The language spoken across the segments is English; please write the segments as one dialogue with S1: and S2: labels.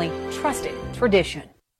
S1: family trusted tradition.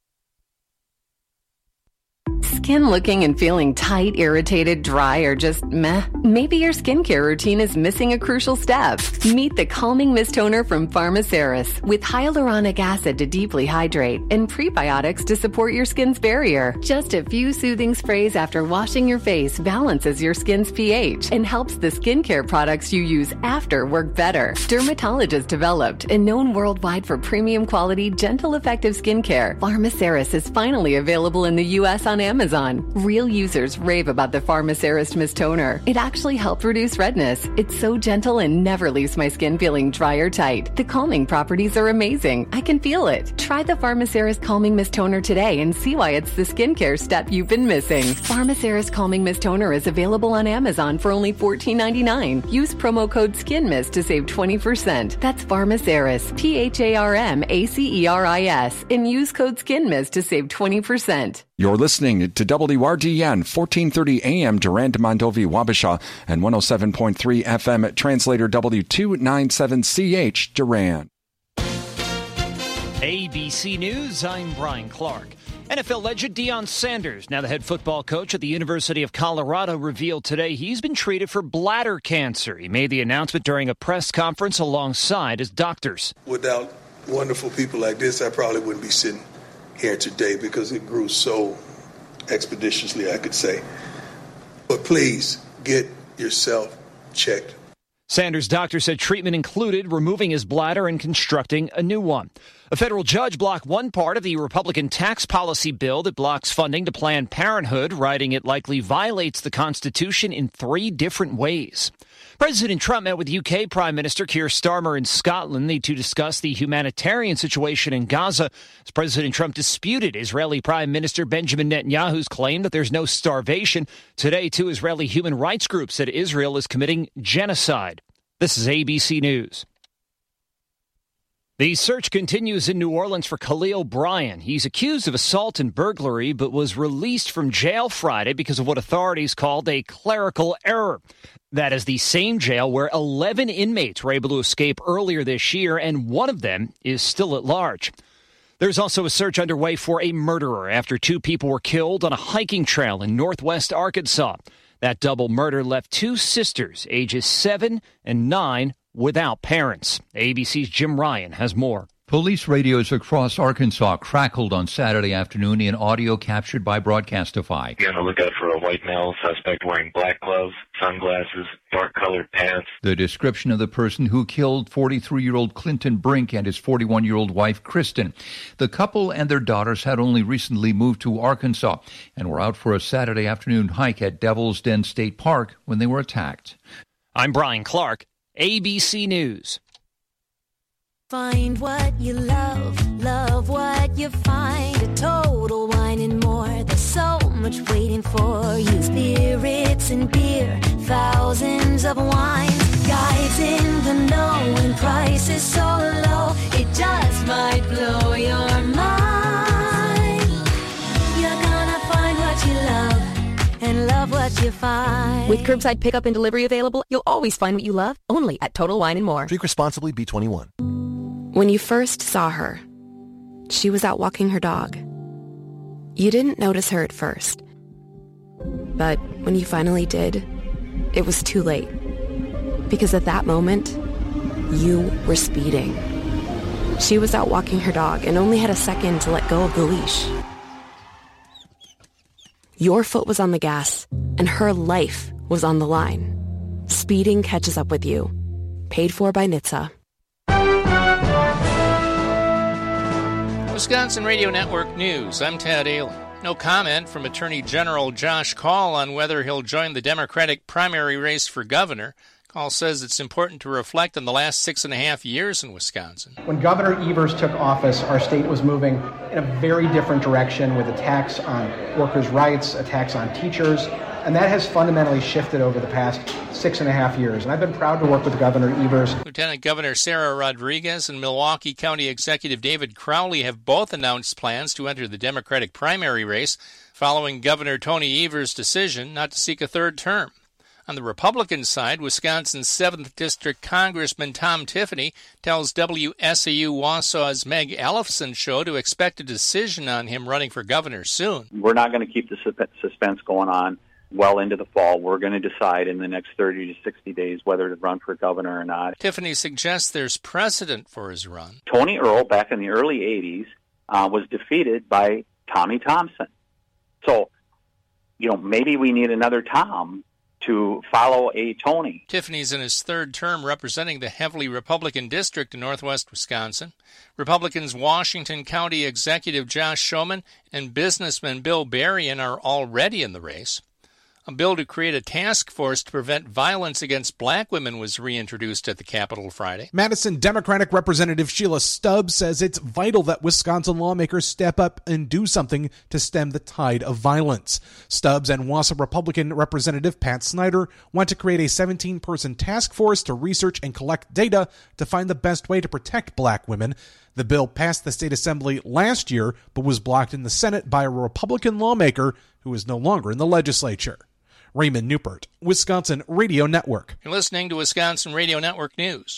S2: Skin looking and feeling tight, irritated, dry, or just meh? Maybe your skincare routine is missing a crucial step. Meet the Calming Mist Toner from Pharmaceris with hyaluronic acid to deeply hydrate and prebiotics to support your skin's barrier. Just a few soothing sprays after washing your face balances your skin's pH and helps the skincare products you use after work better. Dermatologist developed and known worldwide for premium quality, gentle, effective skincare, Pharmaceris is finally available in the U.S. on Amazon. Real users rave about the Pharmaceris Mist Toner. It actually helped reduce redness. It's so gentle and never leaves my skin feeling dry or tight. The calming properties are amazing. I can feel it. Try the Pharmaceris Calming Mist Toner today and see why it's the skincare step you've been missing. Pharmaceris Calming Mist Toner is available on Amazon for only $14.99. Use promo code SKINMIST to save 20%. That's Pharmaceris, PHARMACERIS, and use code SKINMIST to save 20%.
S3: You're listening to WRDN 1430 AM Durand, Mondovi, Wabasha, and 107.3 FM Translator W297CH Durand.
S4: ABC News, I'm Brian Clark. NFL legend Deion Sanders, now the head football coach at the University of Colorado, revealed today he's been treated for bladder cancer. He made the announcement during a press conference alongside his doctors.
S5: Without wonderful people like this, I probably wouldn't be sitting here today because it grew so expeditiously, I could say. But please get yourself checked.
S4: Sanders' doctor said treatment included removing his bladder and constructing a new one. A federal judge blocked one part of the Republican tax policy bill that blocks funding to Planned Parenthood, writing it likely violates the Constitution in 3 different ways. President Trump met with UK Prime Minister Keir Starmer in Scotland to discuss the humanitarian situation in Gaza, as President Trump disputed Israeli Prime Minister Benjamin Netanyahu's claim that there's no starvation. Today, 2 Israeli human rights groups said Israel is committing genocide. This is ABC News. The search continues in New Orleans for Khalil Bryan. He's accused of assault and burglary, but was released from jail Friday because of what authorities called a clerical error. That is the same jail where 11 inmates were able to escape earlier this year, and one of them is still at large. There's also a search underway for a murderer after 2 people were killed on a hiking trail in northwest Arkansas. That double murder left 2 sisters, ages 7 and 9, without parents. ABC's Jim Ryan has more.
S6: Police radios across Arkansas crackled on Saturday afternoon in audio captured by Broadcastify.
S7: Be on the lookout for a white male suspect wearing black gloves, sunglasses, dark-colored pants.
S6: The description of the person who killed 43-year-old Clinton Brink and his 41-year-old wife, Kristen. The couple and their daughters had only recently moved to Arkansas and were out for a Saturday afternoon hike at Devil's Den State Park when they were attacked.
S4: I'm Brian Clark, ABC News.
S8: Find what you love, love what you find. A Total Wine and More. There's so much waiting for you. Spirits and beer, thousands of wines. Guys in the know and prices so low, it just might blow your mind. You're gonna find what you love and love what you find.
S9: With curbside pickup and delivery available, you'll always find what you love, only at Total Wine and More.
S10: Drink responsibly, B21.
S11: When you first saw her, she was out walking her dog. You didn't notice her at first. But when you finally did, it was too late. Because at that moment, you were speeding. She was out walking her dog and only had a second to let go of the leash. Your foot was on the gas, and her life was on the line. Speeding catches up with you. Paid for by NHTSA.
S12: Wisconsin Radio Network News. I'm Tad Allen. No comment from Attorney General Josh Kaul on whether he'll join the Democratic primary race for governor. Kaul says it's important to reflect on the last 6.5 years in Wisconsin.
S13: When Governor Evers took office, our state was moving in a very different direction with attacks on workers' rights, attacks on teachers, and that has fundamentally shifted over the past 6.5 years. And I've been proud to work with Governor Evers.
S12: Lieutenant Governor Sarah Rodriguez and Milwaukee County Executive David Crowley have both announced plans to enter the Democratic primary race following Governor Tony Evers' decision not to seek a third term. On the Republican side, Wisconsin's 7th District Congressman Tom Tiffany tells WSAU Wausau's Meg Ellefson show to expect a decision on him running for governor soon.
S1: We're not going to keep the suspense going on well into the fall. We're going to decide in the next 30 to 60 days whether to run for governor or not.
S12: Tiffany suggests there's precedent for his run.
S1: Tony Earl, back in the early 80s, was defeated by Tommy Thompson. So, maybe we need another Tom to follow a Tony.
S12: Tiffany's in his third term representing the heavily Republican district in northwest Wisconsin. Republicans Washington County Executive Josh Schoeman and businessman Bill Berrien are already in the race. A bill to create a task force to prevent violence against black women was reintroduced at the Capitol Friday.
S10: Madison Democratic Representative Sheila Stubbs says it's vital that Wisconsin lawmakers step up and do something to stem the tide of violence. Stubbs and Wausau Republican Representative Pat Snyder want to create a 17-person task force to research and collect data to find the best way to protect black women. The bill passed the state assembly last year, but was blocked in the Senate by a Republican lawmaker who is no longer in the legislature. Raymond Newport, Wisconsin Radio Network.
S12: You're listening to Wisconsin Radio Network News.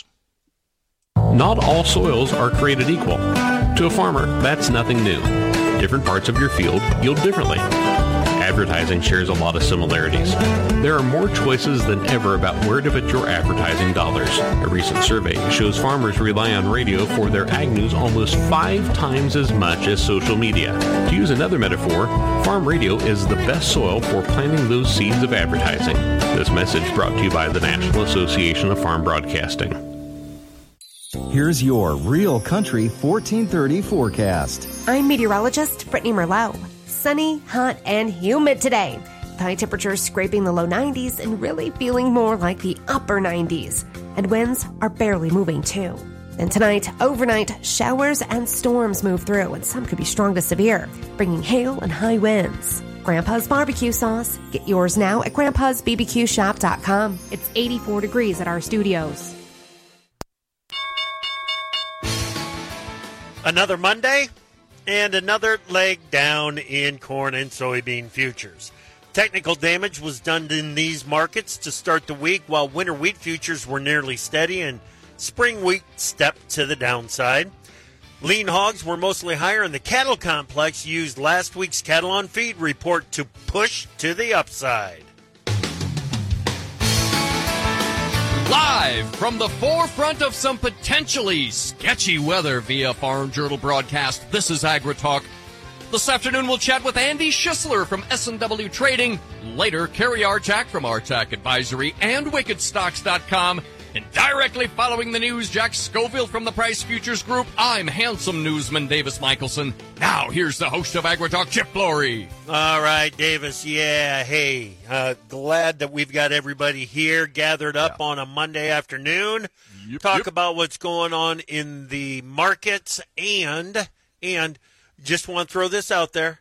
S14: Not all soils are created equal. To a farmer, that's nothing new. Different parts of your field yield differently. Advertising shares a lot of similarities. There are more choices than ever about where to put your advertising dollars. A recent survey shows farmers rely on radio for their ag news almost 5 times as much as social media. To use another metaphor, farm radio is the best soil for planting those seeds of advertising. This message brought to you by the National Association of Farm Broadcasting.
S15: Here's your Real Country 1430 forecast.
S9: I'm meteorologist Brittany Merlot. Sunny, hot, and humid today. With high temperatures scraping the low 90s and really feeling more like the upper 90s. And winds are barely moving too. And tonight, overnight, showers and storms move through, and some could be strong to severe, bringing hail and high winds. Grandpa's barbecue sauce. Get yours now at grandpa'sbbqshop.com. It's 84 degrees at our studios.
S16: Another Monday and another leg down in corn and soybean futures. Technical damage was done in these markets to start the week, while winter wheat futures were nearly steady and spring wheat stepped to the downside. Lean hogs were mostly higher, and the cattle complex used last week's cattle on feed report to push to the upside.
S17: Live from the forefront of some potentially sketchy weather via Farm Journal broadcast, this is AgriTalk. This afternoon we'll chat with Andy Schisler from S&W Trading. Later, Kerry Artak from Artak Advisory and WickedStocks.com. And directly following the news, Jack Scoville from the Price Futures Group. I'm handsome newsman Davis Michelson. Now, here's the host of AgriTalk, Chip Flory.
S16: All right, Davis. Yeah, hey, glad that we've got everybody here gathered up on a Monday afternoon. Talk about what's going on in the markets and just want to throw this out there.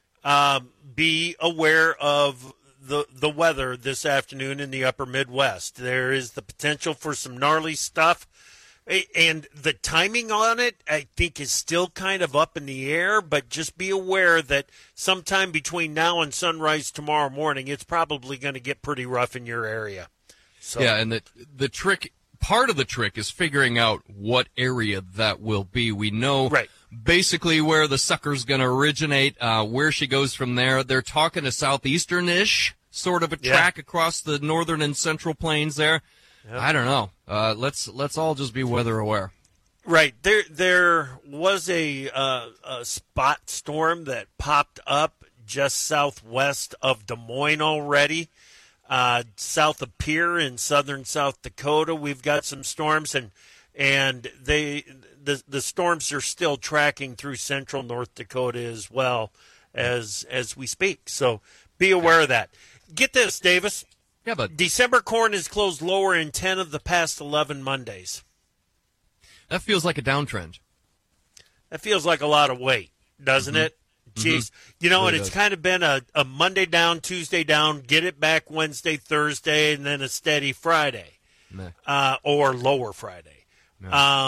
S16: Be aware of the weather this afternoon in the upper Midwest. There is the potential for some gnarly stuff, and the timing on it, I think, is still kind of up in the air, but just be aware that sometime between now and sunrise tomorrow morning, it's probably going to get pretty rough in your area. So.
S17: Yeah, and the trick, part of the trick is figuring out what area that will be. We know basically where the sucker's going to originate, where she goes from there. They're talking a southeastern-ish sort of a track across the northern and central plains there. Yep. I don't know. Let's all just be weather aware.
S16: Right. There was a spot storm that popped up just southwest of Des Moines already. South of Pierre in southern South Dakota, we've got some storms, and the storms are still tracking through central North Dakota as well as we speak. So be aware of that. Get this, Davis.
S17: Yeah, but
S16: December corn is closed lower in 10 of the past 11 Mondays.
S17: That feels like a downtrend.
S16: That feels like a lot of weight, doesn't it? Jeez. You know, and it's kind of been a Monday down, Tuesday down, get it back Wednesday, Thursday, and then a steady Friday or lower Friday.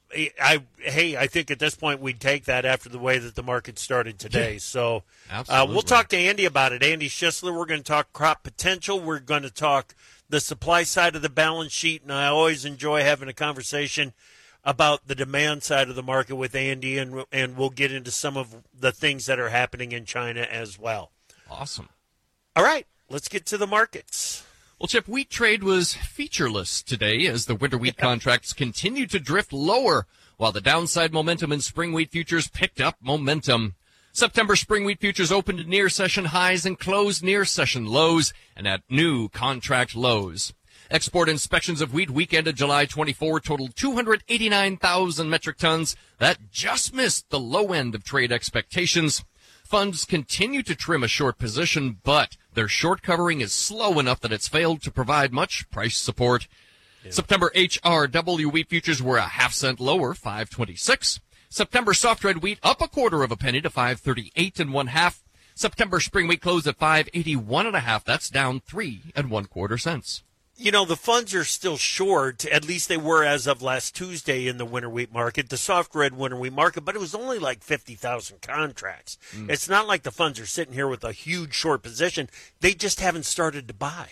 S16: I think at this point we'd take that after the way that the market started today. So
S17: Absolutely.
S16: We'll talk to Andy about it. Andy Schisler, we're going to talk crop potential. We're going to talk the supply side of the balance sheet, and I always enjoy having a conversation about the demand side of the market with Andy, and we'll get into some of the things that are happening in China as well.
S17: Awesome.
S16: All right, let's get to the markets.
S17: Well, Chip, wheat trade was featureless today as the winter wheat contracts continued to drift lower, while the downside momentum in spring wheat futures picked up momentum. September spring wheat futures opened near session highs and closed near session lows and at new contract lows. Export inspections of wheat week ended July 24 totaled 289,000 metric tons. That just missed the low end of trade expectations. Funds continue to trim a short position, but their short covering is slow enough that it's failed to provide much price support. Yeah. September HRW wheat futures were a half-cent lower, 5.26. September soft red wheat up a quarter of a penny to 5.38 1/2. September spring wheat closed at 5.81 1/2. That's down 3 1/4 cents.
S16: You know, the funds are still short, at least they were as of last Tuesday in the winter wheat market, the soft red winter wheat market, but it was only like 50,000 contracts. It's not like the funds are sitting here with a huge short position. They just haven't started to buy.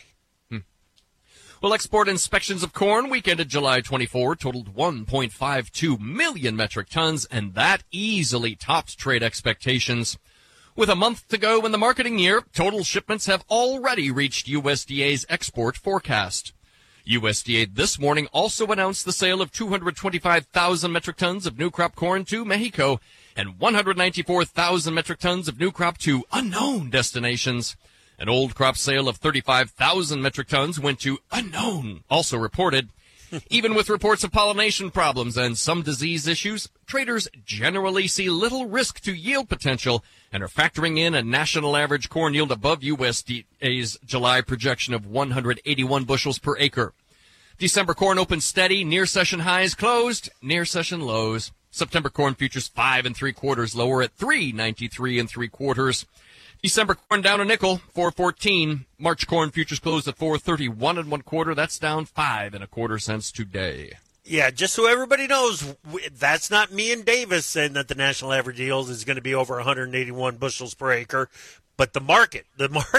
S17: Well, export inspections of corn week ended July 24 totaled 1.52 million metric tons, and that easily topped trade expectations. With a month to go in the marketing year, total shipments have already reached USDA's export forecast. USDA this morning also announced the sale of 225,000 metric tons of new crop corn to Mexico and 194,000 metric tons of new crop to unknown destinations. An old crop sale of 35,000 metric tons went to unknown, also reported. Even with reports of pollination problems and some disease issues, traders generally see little risk to yield potential and are factoring in a national average corn yield above USDA's July projection of 181 bushels per acre. December corn opened steady, near session highs closed, near session lows. September corn futures 5 3/4 lower at 3.93 3/4. December corn down a nickel, 4.14. March corn futures closed at 4.31 1/4. That's down 5 1/4 cents today.
S16: Yeah, just so everybody knows, that's not me and Davis saying that the national average yield is going to be over 181 bushels per acre. But the market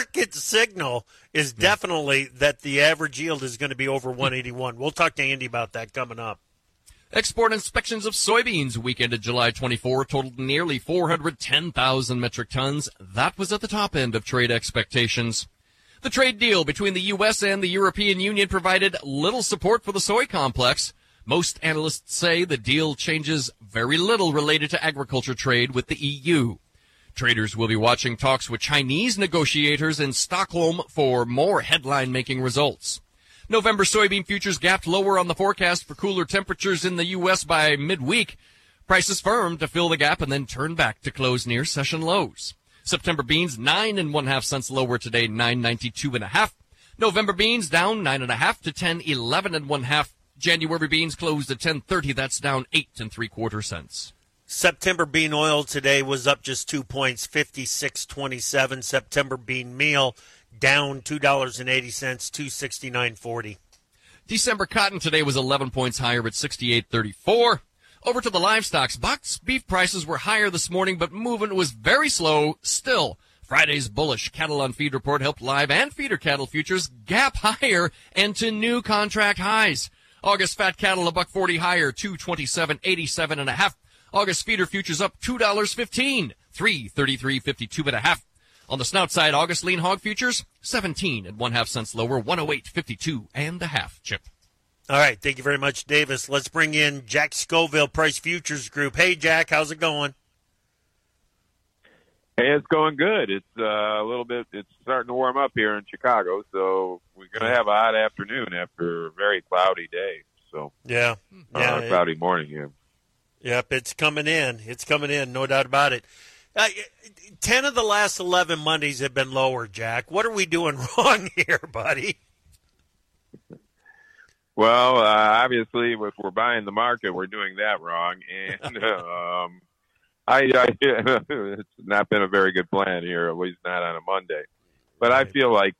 S16: signal is definitely that the average yield is going to be over 181. We'll talk to Andy about that coming up.
S17: Export inspections of soybeans week ended July 24 totaled nearly 410,000 metric tons. That was at the top end of trade expectations. The trade deal between the U.S. and the European Union provided little support for the soy complex. Most analysts say the deal changes very little related to agriculture trade with the EU. Traders will be watching talks with Chinese negotiators in Stockholm for more headline-making results. November soybean futures gapped lower on the forecast for cooler temperatures in the U.S. by midweek. Prices firmed to fill the gap and then turned back to close near session lows. September beans 9 1/2 cents lower today, 9.92 1/2. November beans down 9 1/2 to 10.11 1/2. January beans closed at 10.30. That's down 8 3/4 cents.
S16: September bean oil today was up just 2 points, 56.27. September bean meal down $2.80, $2.69.40.
S17: December cotton today was 11 points higher at 68.34. Over to the livestock. Box beef prices were higher this morning, but movement was very slow still. Friday's bullish cattle on feed report helped live and feeder cattle futures gap higher and to new contract highs. August fat cattle $1.40 higher, 227.87 1/2. August feeder futures up $2.15, 333.52 1/2. On the snout side, August lean hog futures 17 1/2 cents lower, 108.52 1/2. Chip.
S16: All right, thank you very much, Davis. Let's bring in Jack Scoville, Price Futures Group. Hey, Jack, how's it going?
S18: Hey, it's going good. It's it's starting to warm up here in Chicago, so we're going to have a hot afternoon after a very cloudy day. So
S16: yeah,
S18: cloudy morning. Yeah.
S16: Yep, it's coming in. It's coming in, no doubt about it. 10 of the last 11 Mondays have been lower, Jack. What are we doing wrong here, buddy?
S18: Well, obviously, if we're buying the market, we're doing that wrong, and it's not been a very good plan here, at least not on a Monday. But I feel like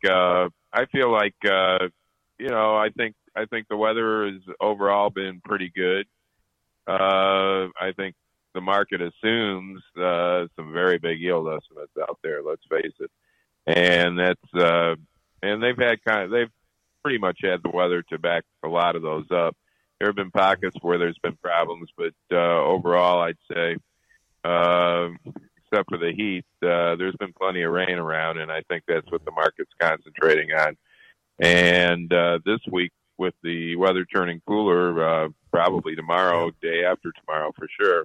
S18: I think the weather has overall been pretty good. I think the market assumes some very big yield estimates out there. Let's face it, and that's and they've pretty much had the weather to back a lot of those up. There have been pockets where there's been problems, but overall, I'd say, except for the heat, there's been plenty of rain around, and I think that's what the market's concentrating on. And this week, with the weather turning cooler, probably tomorrow, day after tomorrow for sure,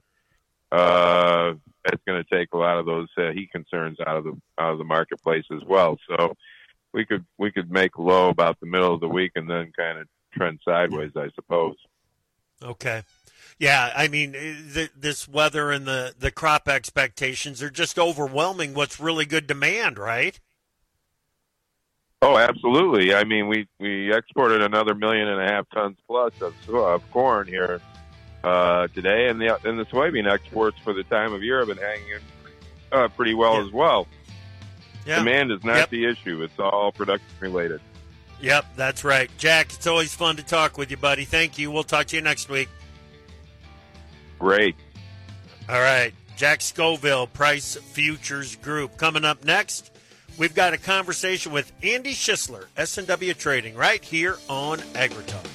S18: it's going to take a lot of those heat concerns out of the marketplace as well. So we could make low about the middle of the week and then kind of trend sideways, I suppose.
S16: Okay. Yeah, I mean, this weather and the crop expectations are just overwhelming what's really good demand, right?
S18: Oh, absolutely. I mean, we exported another 1.5 million tons plus of corn here today, and the soybean exports for the time of year have been hanging pretty well as well. Yeah. Demand is not the issue. It's all production related.
S16: Yep, that's right. Jack, it's always fun to talk with you, buddy. Thank you. We'll talk to you next week.
S18: Great.
S16: All right. Jack Scoville, Price Futures Group. Coming up next, we've got a conversation with Andy Schisler, S&W Trading, right here on AgriTalk.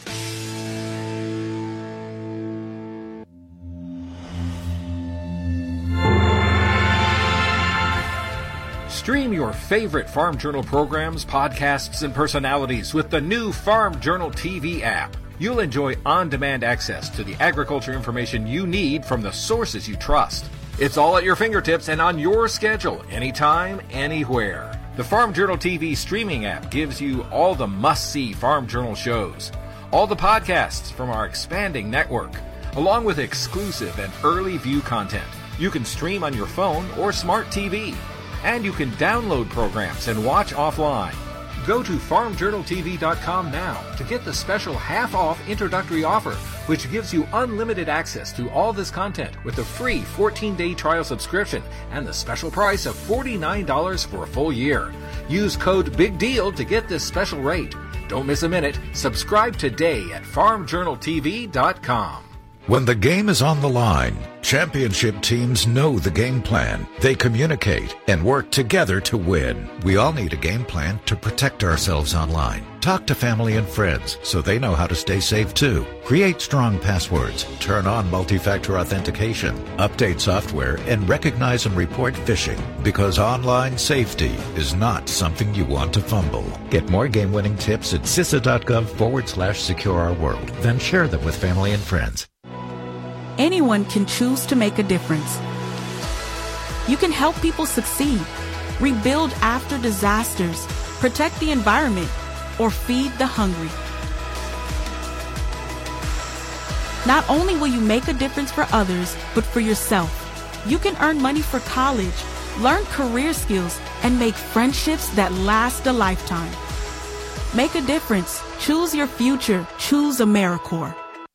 S4: Stream your favorite Farm Journal programs, podcasts, and personalities with the new Farm Journal TV app. You'll enjoy on-demand access to the agriculture information you need from the sources you trust. It's all at your fingertips and on your schedule, anytime, anywhere. The Farm Journal TV streaming app gives you all the must-see Farm Journal shows, all the podcasts from our expanding network, along with exclusive and early view content. You can stream on your phone or smart TV. And you can download programs and watch offline. Go to farmjournaltv.com now to get the special half-off introductory offer, which gives you unlimited access to all this content with a free 14-day trial subscription and the special price of $49 for a full year. Use code BIGDEAL to get this special rate. Don't miss a minute. Subscribe today at farmjournaltv.com.
S19: When the game is on the line, championship teams know the game plan. They communicate and work together to win. We all need a game plan to protect ourselves online. Talk to family and friends so they know how to stay safe too. Create strong passwords, turn on multi-factor authentication, update software, and recognize and report phishing, because online safety is not something you want to fumble. Get more game-winning tips at CISA.gov/secure-our-world. Then share them with family and friends.
S20: Anyone can choose to make a difference. You can help people succeed, rebuild after disasters, protect the environment, or feed the hungry. Not only will you make a difference for others, but for yourself. You can earn money for college, learn career skills, and make friendships that last a lifetime. Make a difference. Choose your future. Choose AmeriCorps.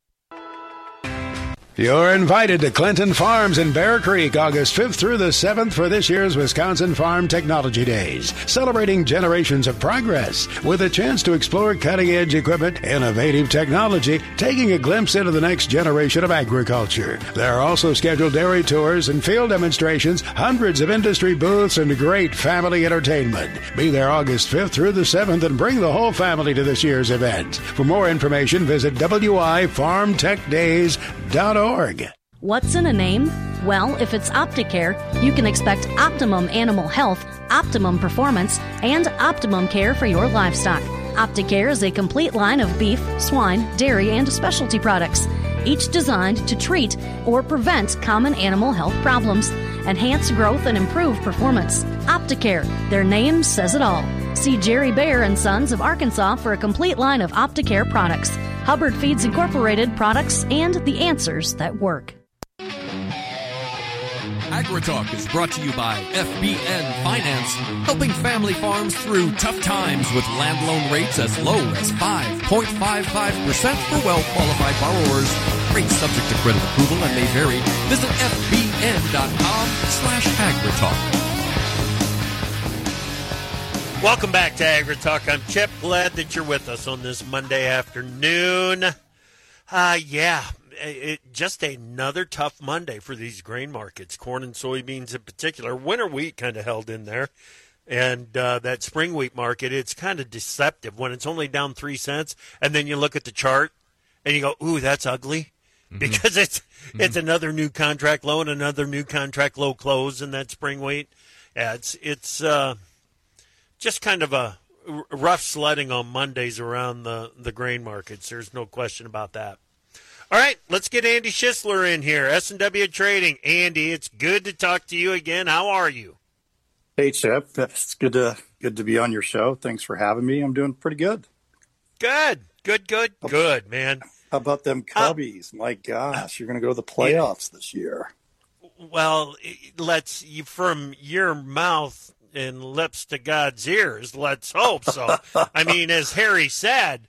S21: You're invited to Clinton Farms in Bear Creek, August 5th through the 7th for this year's Wisconsin Farm Technology Days, celebrating generations of progress with a chance to explore cutting-edge equipment, innovative technology, taking a glimpse into the next generation of agriculture. There are also scheduled dairy tours and field demonstrations, hundreds of industry booths, and great family entertainment. Be there August 5th through the 7th and bring the whole family to this year's event. For more information, visit wifarmtechdays.org.
S22: What's in a name? Well, if it's Opticare, you can expect optimum animal health, optimum performance, and optimum care for your livestock. Opticare is a complete line of beef, swine, dairy, and specialty products, each designed to treat or prevent common animal health problems, enhance growth, and improve performance. Opticare, their name says it all. See Jerry Bear and Sons of Arkansas for a complete line of Opticare products. Hubbard Feeds Incorporated products and the answers that work.
S17: AgriTalk is brought to you by FBN Finance, helping family farms through tough times with land loan rates as low as 5.55% for well-qualified borrowers. Rates subject to credit approval and may vary. Visit FBN.com/AgriTalk.
S16: Welcome back to AgriTalk. I'm Chip. Glad that you're with us on this Monday afternoon. just another tough Monday for these grain markets, corn and soybeans in particular. Winter wheat kind of held in there. And that spring wheat market, it's kind of deceptive when it's only down 3 cents. And then you look at the chart and you go, ooh, that's ugly. Mm-hmm. Because it's another new contract low and another new contract low close in that spring wheat. Yeah, it's just kind of a rough sledding on Mondays around the grain markets. There's no question about that. All right, let's get Andy Schisler in here, S&W Trading. Andy, it's good to talk to you again. How are you?
S2: Hey, Chip. It's good to be on your show. Thanks for having me. I'm doing pretty good.
S16: Good, man.
S2: How about them Cubbies? My gosh, you're going to go to the playoffs this year.
S16: Well, from your mouth and lips to God's ears, let's hope so. I mean, as Harry said,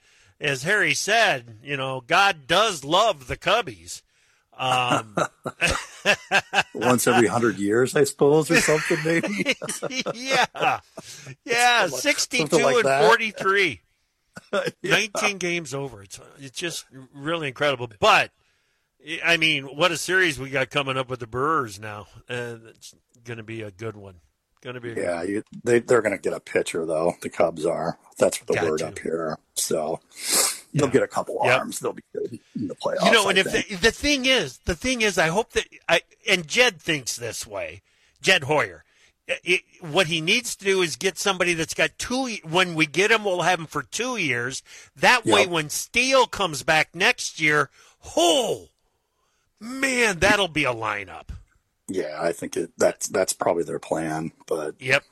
S16: God does love the Cubbies.
S2: Once every 100 years, I suppose, or something, maybe.
S16: yeah, 62 like and 43. 19 games over. It's just really incredible. But I mean, what a series we got coming up with the Brewers now, and it's going to be a good one. They're going to get a pitcher though. The Cubs are. That's what the word up here. So. They'll get a couple arms. They'll be good in the playoffs. And the thing is, I hope that and Jed thinks this way. Jed Hoyer, what he needs to do is get somebody that's got 2. When we get him, we'll have him for 2 years. That way, when Steele comes back next year, oh man, that'll be a lineup.
S2: Yeah, I think that's probably their plan. But
S16: yep.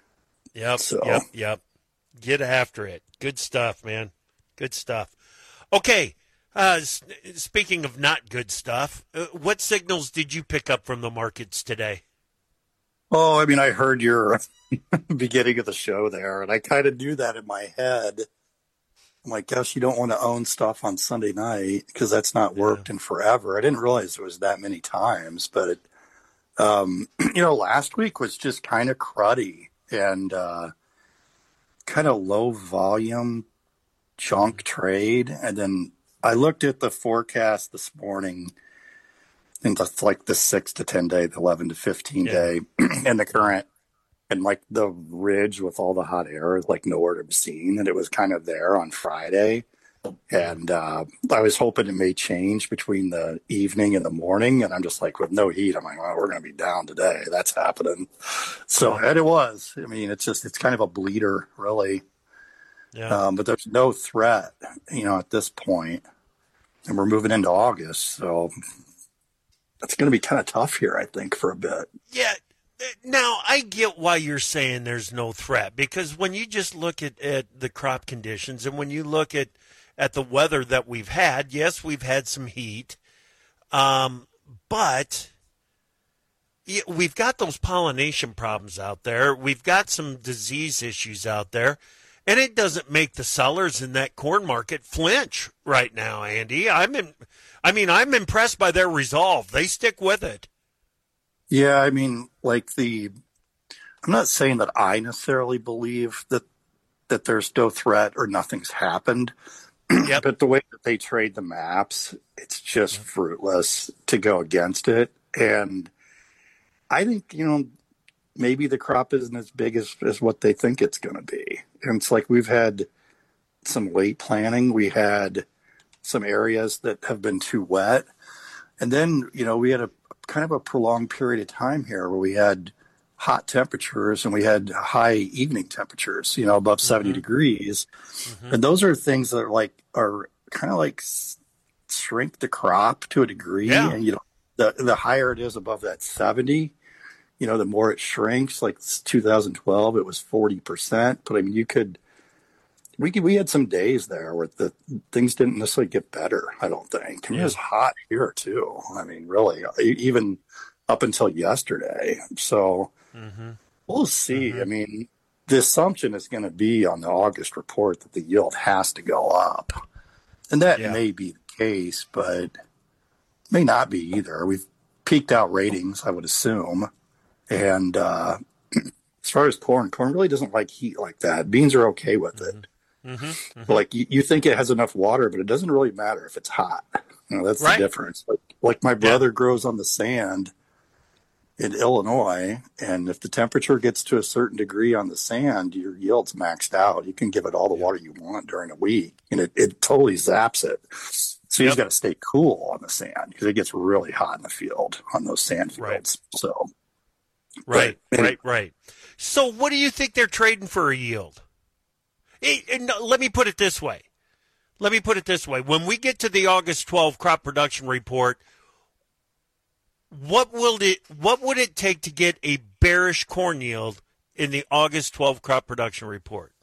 S16: Get after it. Good stuff, man. Good stuff. Okay, speaking of not good stuff, what signals did you pick up from the markets today?
S2: Oh, I mean, I heard your beginning of the show there, and I kind of knew that in my head. I'm like, gosh, you don't want to own stuff on Sunday night because that's not worked in forever. I didn't realize it was that many times, but, last week was just kind of cruddy and kind of low volume. Chunk trade, and then I looked at the forecast this morning, and it's like the 6 to 10 day, the 11 to 15 day, and the current, and like the ridge with all the hot air is like nowhere to be seen, and it was kind of there on Friday, and I was hoping it may change between the evening and the morning, and I'm just like, with no heat, I'm like, well, we're going to be down today. That's happening. So, and it was. I mean, it's kind of a bleeder, really. Yeah. But there's no threat, at this point, and we're moving into August, so it's going to be kind of tough here, I think, for a bit.
S16: Yeah. Now, I get why you're saying there's no threat, because when you just look at the crop conditions and when you look at the weather that we've had, yes, we've had some heat, but we've got those pollination problems out there. We've got some disease issues out there. And it doesn't make the sellers in that corn market flinch right now, Andy. I'm impressed by their resolve. They stick with it.
S2: Yeah, I mean, I'm not saying that I necessarily believe that there's no threat or nothing's happened. Yep. But the way that they trade the maps, it's just fruitless to go against it. And I think, maybe the crop isn't as big as what they think it's going to be. And it's like we've had some late planting. We had some areas that have been too wet. And then, we had a kind of a prolonged period of time here where we had hot temperatures and we had high evening temperatures, above 70 degrees. Mm-hmm. And those are things that are kind of like shrink the crop to a degree. Yeah. And, the higher it is above that 70, the more it shrinks. Like 2012, it was 40%. But I mean, we had some days there where the things didn't necessarily get better. I don't think. And it was hot here too. I mean, really, even up until yesterday. So we'll see. I mean, the assumption is going to be on the August report that the yield has to go up, and that may be the case, but may not be either. We've peaked out ratings, I would assume. And as far as corn really doesn't like heat like that. Beans are okay with it. Like you think it has enough water, but it doesn't really matter if it's hot. That's the difference. Like my brother grows on the sand in Illinois, and if the temperature gets to a certain degree on the sand, your yield's maxed out. You can give it all the water you want during a week, and it totally zaps it. So he's got to stay cool on the sand because it gets really hot in the field on those sand fields. So,
S16: right. So what do you think they're trading for a yield? Let me put it this way. When we get to the August 12 crop production report, what would it take to get a bearish corn yield in the August 12 crop production report?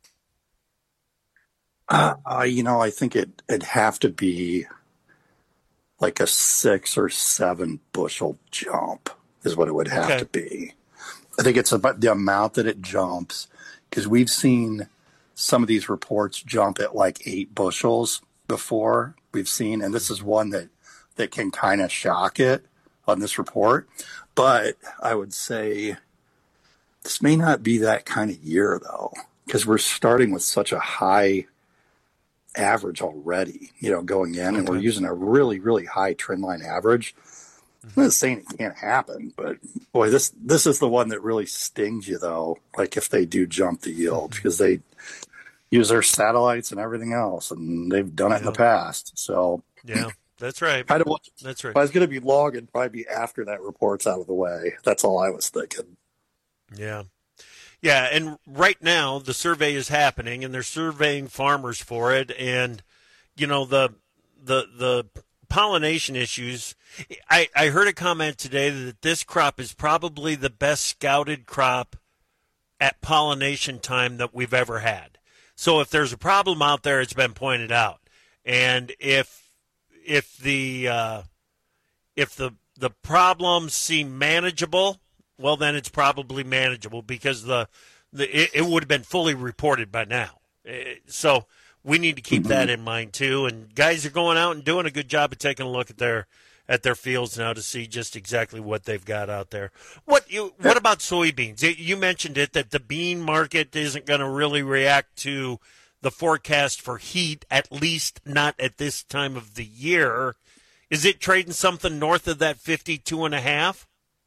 S2: I think it'd have to be like a 6 or 7 bushel jump is what it would have to be. I think it's about the amount that it jumps, because we've seen some of these reports jump at like 8 bushels before we've seen, and this is one that can kind of shock it on this report. But I would say this may not be that kind of year, though, because we're starting with such a high average already, going in, and we're using a really, really high trend line average. I'm not saying it can't happen, but boy, this is the one that really stings you, though, like if they do jump the yield, because they use their satellites and everything else, and they've done it in the past. So
S16: yeah, that's right.
S2: That's right. If I was going to be long, it'd probably be after that report's out of the way. That's all I was thinking.
S16: Yeah. Yeah, and right now the survey is happening, and they're surveying farmers for it, and the pollination issues. I heard a comment today that this crop is probably the best scouted crop at pollination time that we've ever had. So if there's a problem out there, it's been pointed out, and if the problems seem manageable, well, then it's probably manageable, because it would have been fully reported by now. So we need to keep that in mind too. And guys are going out and doing a good job of taking a look at their fields now to see just exactly what they've got out there. What about soybeans? You mentioned it, that the bean market isn't going to really react to the forecast for heat, at least not at this time of the year. Is it trading something north of that 52.5?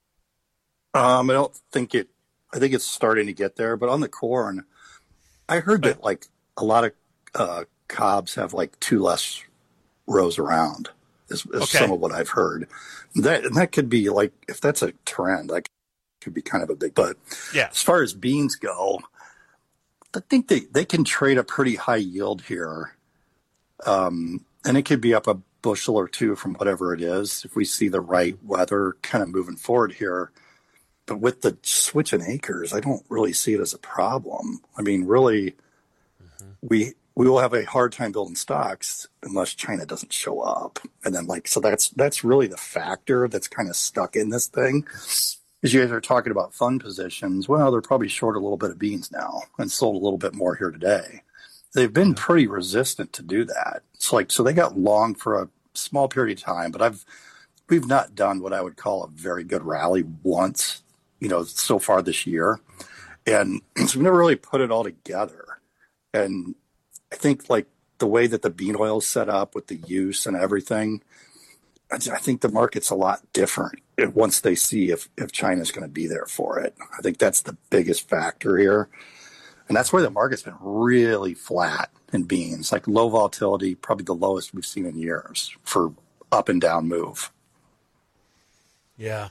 S2: I don't think it. I think it's starting to get there. But on the corn, I heard that like a lot of cobs have like 2 less rows around. Is some of what I've heard. That could be like, if that's a trend, that could be kind of a big. But as far as beans go, I think they can trade a pretty high yield here, and it could be up a bushel or 2 from whatever it is if we see the right weather kind of moving forward here. But with the switch in acres, I don't really see it as a problem. I mean, really, we will have a hard time building stocks unless China doesn't show up. And then so that's really the factor that's kind of stuck in this thing. As you guys are talking about fund positions, well, they're probably short a little bit of beans now and sold a little bit more here today. They've been pretty resistant to do that. So they got long for a small period of time, but we've not done what I would call a very good rally once, so far this year. And so we've never really put it all together. And I think the way that the bean oil is set up with the use and everything, I think the market's a lot different once they see if China's going to be there for it. I think that's the biggest factor here. And that's where the market's been really flat in beans, like low volatility, probably the lowest we've seen in years for up and down move.
S16: Yeah.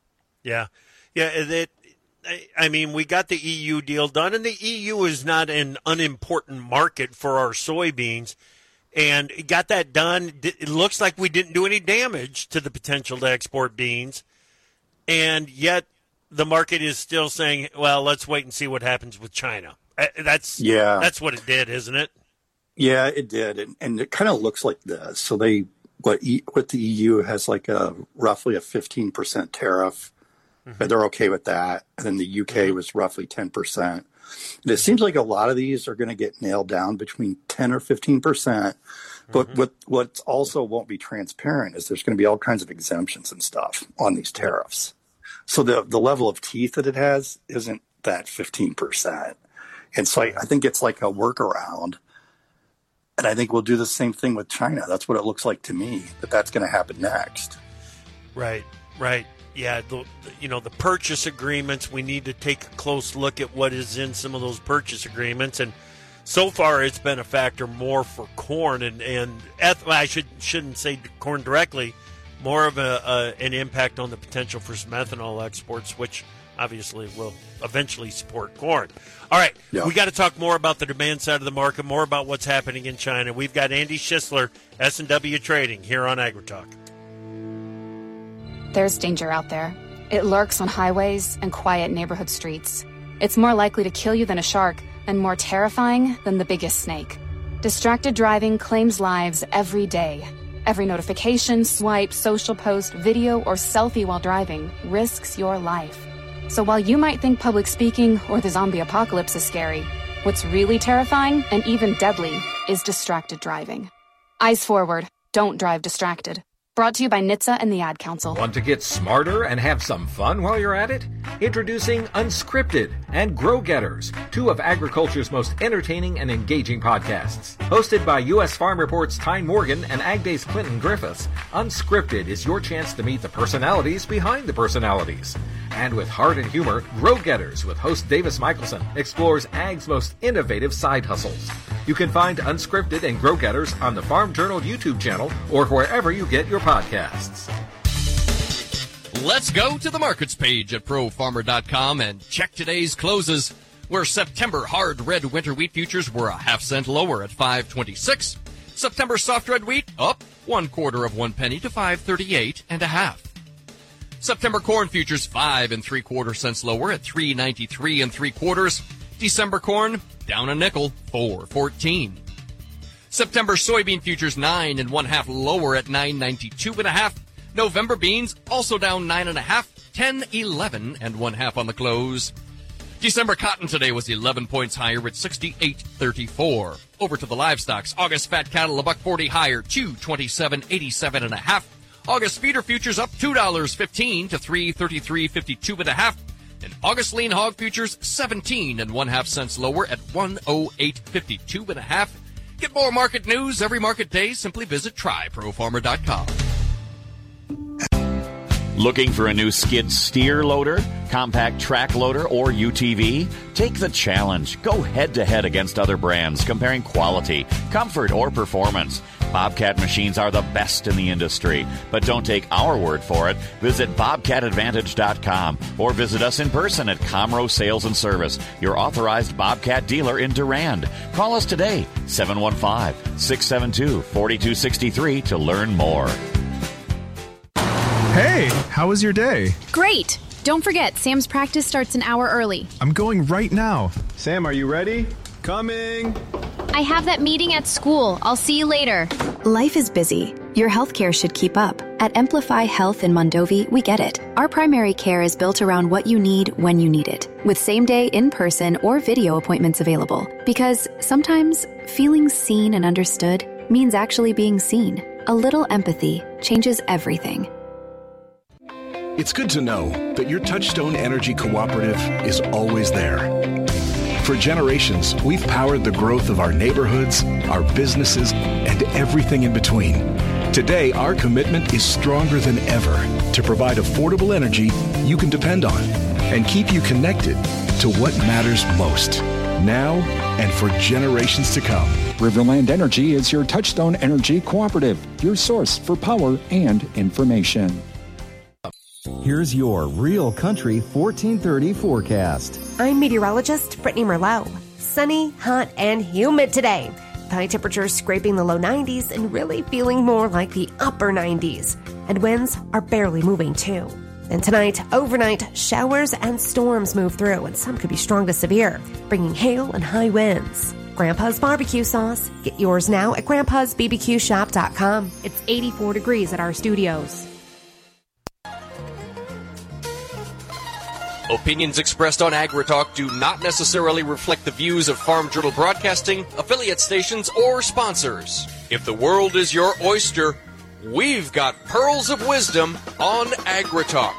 S16: I mean, we got the EU deal done, and the EU is not an unimportant market for our soybeans, and got that done. It looks like we didn't do any damage to the potential to export beans, and yet the market is still saying, well, let's wait and see what happens with China. That's what it did, isn't it?
S2: Yeah, it did, and it kind of looks like this. So what the EU has roughly a 15% tariff. But they're okay with that. And then the UK was roughly 10%. And it seems like a lot of these are going to get nailed down between 10 or 15%. But what also won't be transparent is there's going to be all kinds of exemptions and stuff on these tariffs. So the level of teeth that it has isn't that 15%. And so I think it's like a workaround. And I think we'll do the same thing with China. That's what it looks like to me, that's going to happen next.
S16: Right. Yeah, the purchase agreements, we need to take a close look at what is in some of those purchase agreements. And so far, it's been a factor more for corn and I shouldn't say corn directly, more of an impact on the potential for some ethanol exports, which obviously will eventually support corn. All right, We got to talk more about the demand side of the market, more about what's happening in China. We've got Andy Schisler, S&W Trading, here on AgriTalk.
S3: There's danger out there. It lurks on highways and quiet neighborhood streets. It's more likely to kill you than a shark, and more terrifying than the biggest snake. Distracted driving claims lives every day. Every notification, swipe, social post, video, or selfie while driving risks your life. So while you might think public speaking or the zombie apocalypse is scary, what's really terrifying and even deadly is distracted driving. Eyes forward. Don't drive distracted. Brought to you by NHTSA and the Ad Council.
S5: Want to get smarter and have some fun while you're at it? Introducing Unscripted and Grow Getters, two of agriculture's most entertaining and engaging podcasts. Hosted by U.S. Farm Report's Tyne Morgan and Ag Day's Clinton Griffiths, Unscripted is your chance to meet the personalities behind the personalities. And with heart and humor, Grow Getters with host Davis Michelson explores Ag's most innovative side hustles. You can find Unscripted and Grow Getters on the Farm Journal YouTube channel or wherever you get your podcasts.
S17: Let's go to the markets page at ProFarmer.com and check today's closes, where September hard red winter wheat futures were a half cent lower at $5.26. September soft red wheat up 1/4 of 1 penny to $5.38 1/2. September corn futures 5 3/4 cents lower at $3.93 3/4. December corn down a nickel, $4.14. September soybean futures 9 1/2 lower at $9.92 1/2. November beans also down 9 1/2, 10.11 1/2 on the close. December cotton today was 11 points higher at 68.34. Over to the livestocks. August fat cattle $1.40 higher, 227.87 1/2. August feeder futures up $2.15 to 333.52 1/2. And August lean hog futures 17 1/2 cents lower at 108.52 1/2. Get more market news every market day. Simply visit tryprofarmer.com.
S23: Looking for a new skid steer loader, compact track loader, or UTV? Take the challenge. Go head-to-head against other brands, comparing quality, comfort, or performance. Bobcat machines are the best in the industry. But don't take our word for it. Visit BobcatAdvantage.com or visit us in person at Comro Sales and Service, your authorized Bobcat dealer in Durand. Call us today, 715-672-4263 to learn more.
S24: Hey, how was your day?
S25: Great. Don't forget, Sam's practice starts an hour early.
S24: I'm going right now. Sam, are you ready? Coming.
S25: I have that meeting at school. I'll see you later.
S26: Life is busy. Your healthcare should keep up. At Amplify Health in Mondovi, we get it. Our primary care is built around what you need when you need it, with same-day, in-person, or video appointments available. Because sometimes feeling seen and understood means actually being seen. A little empathy changes everything.
S27: It's good to know that your Touchstone Energy Cooperative is always there. For generations, we've powered the growth of our neighborhoods, our businesses, and everything in between. Today, our commitment is stronger than ever to provide affordable energy you can depend on and keep you connected to what matters most, now and for generations to come.
S28: Riverland Energy is your Touchstone Energy Cooperative, your source for power and information.
S15: Here's your Real Country 1430 forecast.
S9: I'm meteorologist Brittany Merlot. Sunny, hot, and humid today. With high temperatures scraping the low 90s and really feeling more like the upper 90s. And winds are barely moving too. And tonight, overnight, showers and storms move through, and some could be strong to severe, bringing hail and high winds. Grandpa's barbecue sauce. Get yours now at grandpa'sbbqshop.com. It's 84 degrees at our studios.
S17: Opinions expressed on AgriTalk do not necessarily reflect the views of Farm Journal Broadcasting, affiliate stations, or sponsors. If the world is your oyster, we've got pearls of wisdom on AgriTalk.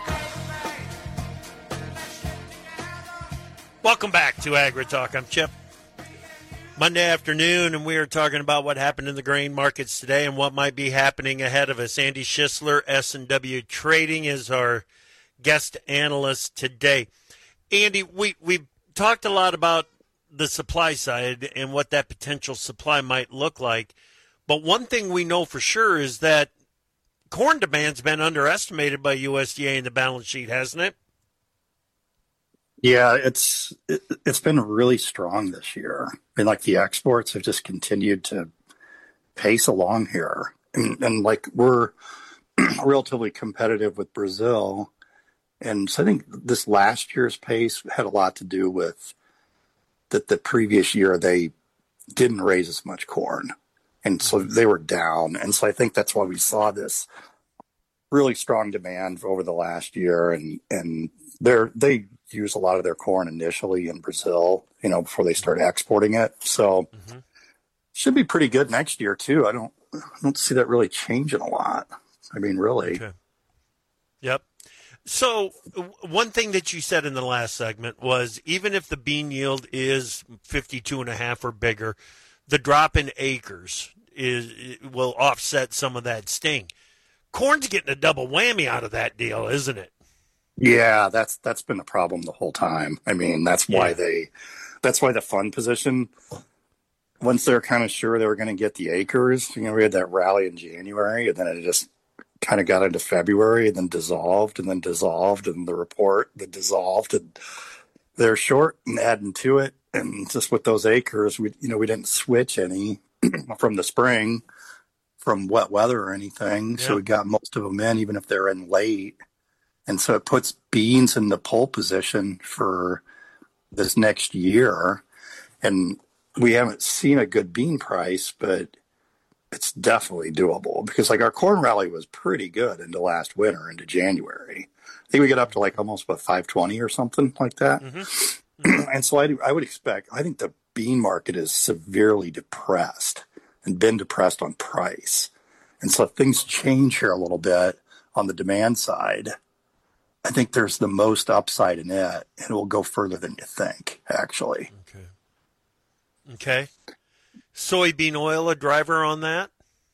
S16: Welcome back to AgriTalk. I'm Chip. Monday afternoon, and we are talking about what happened in the grain markets today and what might be happening ahead of us. Andy Schisler, S&W Trading, is our guest analyst today. Andy, we've talked a lot about the supply side and what that potential supply might look like, but one thing we know for sure is that corn demand's been underestimated by USDA in the balance sheet, hasn't it?
S2: Yeah, it's been really strong this year. I mean, like the exports have just continued to pace along here. And like we're relatively competitive with Brazil. And so I think this last year's pace had a lot to do with that the previous year they didn't raise as much corn. And so they were down. And so I think that's why we saw this really strong demand over the last year. And they use a lot of their corn initially in Brazil, before they start exporting it. So should be pretty good next year too. I don't see that really changing a lot. I mean, really.
S16: Okay. Yep. So one thing that you said in the last segment was even if the bean yield is 52.5 or bigger, the drop in acres will offset some of that sting. Corn's getting a double whammy out of that deal, isn't it?
S2: Yeah, that's been the problem the whole time. I mean, that's why the fund position, once they're kind of sure they were going to get the acres, we had that rally in January, and then it just kind of got into February and then dissolved, and the report that dissolved, and they're short and adding to it. And just with those acres, we didn't switch any from the spring from wet weather or anything. Yeah. So we got most of them in, even if they're in late. And so it puts beans in the pole position for this next year. And we haven't seen a good bean price, but it's definitely doable because like our corn rally was pretty good into last winter, into January. I think we get up to like almost 520 or something like that. And so I would expect, I think the bean market is severely depressed and been depressed on price. And so if things change here a little bit on the demand side, I think there's the most upside in it, and it will go further than you think, actually.
S16: Okay. Soybean oil, a driver on that?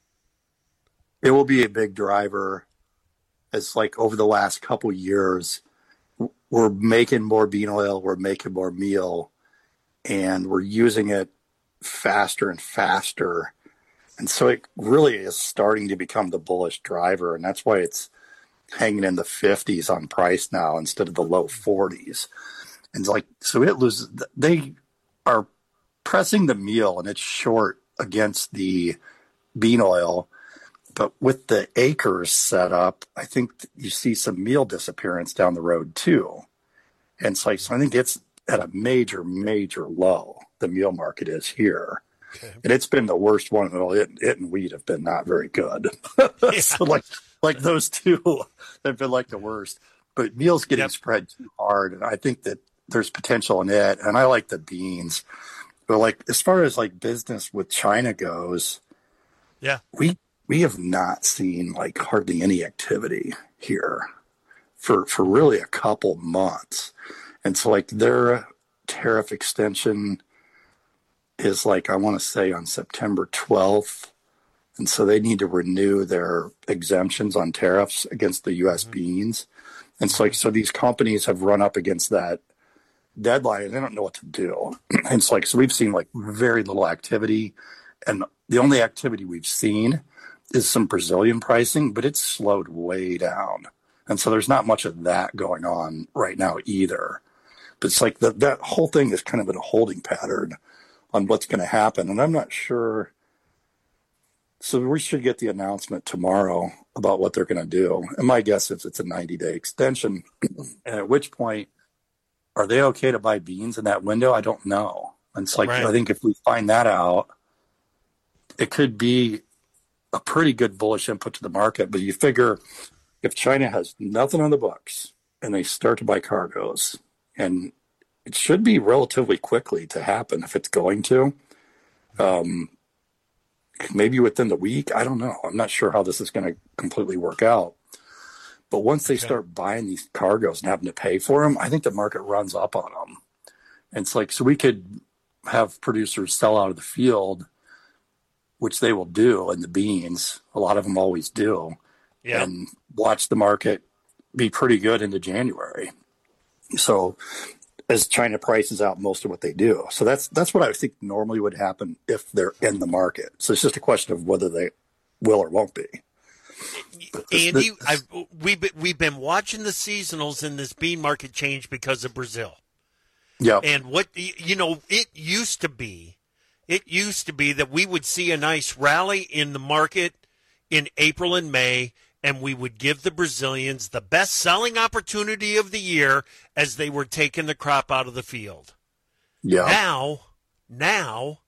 S2: It will be a big driver. It's like over the last couple years, we're making more bean oil, we're making more meal, and we're using it faster and faster. And so it really is starting to become the bullish driver, and that's why it's hanging in the 50s on price now instead of the low 40s. And so they are pressing the meal and it's short against the bean oil. But with the acres set up, I think you see some meal disappearance down the road too. And so I think it's at a major, major low. The meal market is here. Okay. And it's been the worst one. Well, it and wheat have been not very good. Yeah. So like those two have been like the worst. But meal's getting spread too hard, and I think that there's potential in it. And I like the beans. But like as far as like business with China goes, we have not seen like hardly any activity here for really a couple months. And so like their tariff extension is like, I want to say on September 12th. And so they need to renew their exemptions on tariffs against the U.S. beans. And so these companies have run up against that deadline and they don't know what to do. And so we've seen like very little activity. And the only activity we've seen is some Brazilian pricing, but it's slowed way down. And so there's not much of that going on right now either. But it's like that whole thing is kind of in a holding pattern on what's going to happen. And I'm not sure. So we should get the announcement tomorrow about what they're going to do. And my guess is it's a 90-day extension. And at which point, are they okay to buy beans in that window? I don't know. And it's like, I think if we find that out, it could be a pretty good bullish input to the market. But you figure if China has nothing on the books and they start to buy cargoes, and it should be relatively quickly to happen if it's going to, maybe within the week. I don't know. I'm not sure how this is going to completely work out. But once they start buying these cargoes and having to pay for them, I think the market runs up on them. And it's like, so we could have producers sell out of the field, which they will do in the beans. A lot of them always do. Yeah. And watch the market be pretty good into January. So as China prices out most of what they do. So that's what I think normally would happen if they're in the market. So it's just a question of whether they will or won't be.
S16: Andy, we've been watching the seasonals in this bean market change because of Brazil.
S2: Yeah.
S16: And it used to be that we would see a nice rally in the market in April and May, and we would give the Brazilians the best selling opportunity of the year as they were taking the crop out of the field.
S2: Yeah.
S16: Now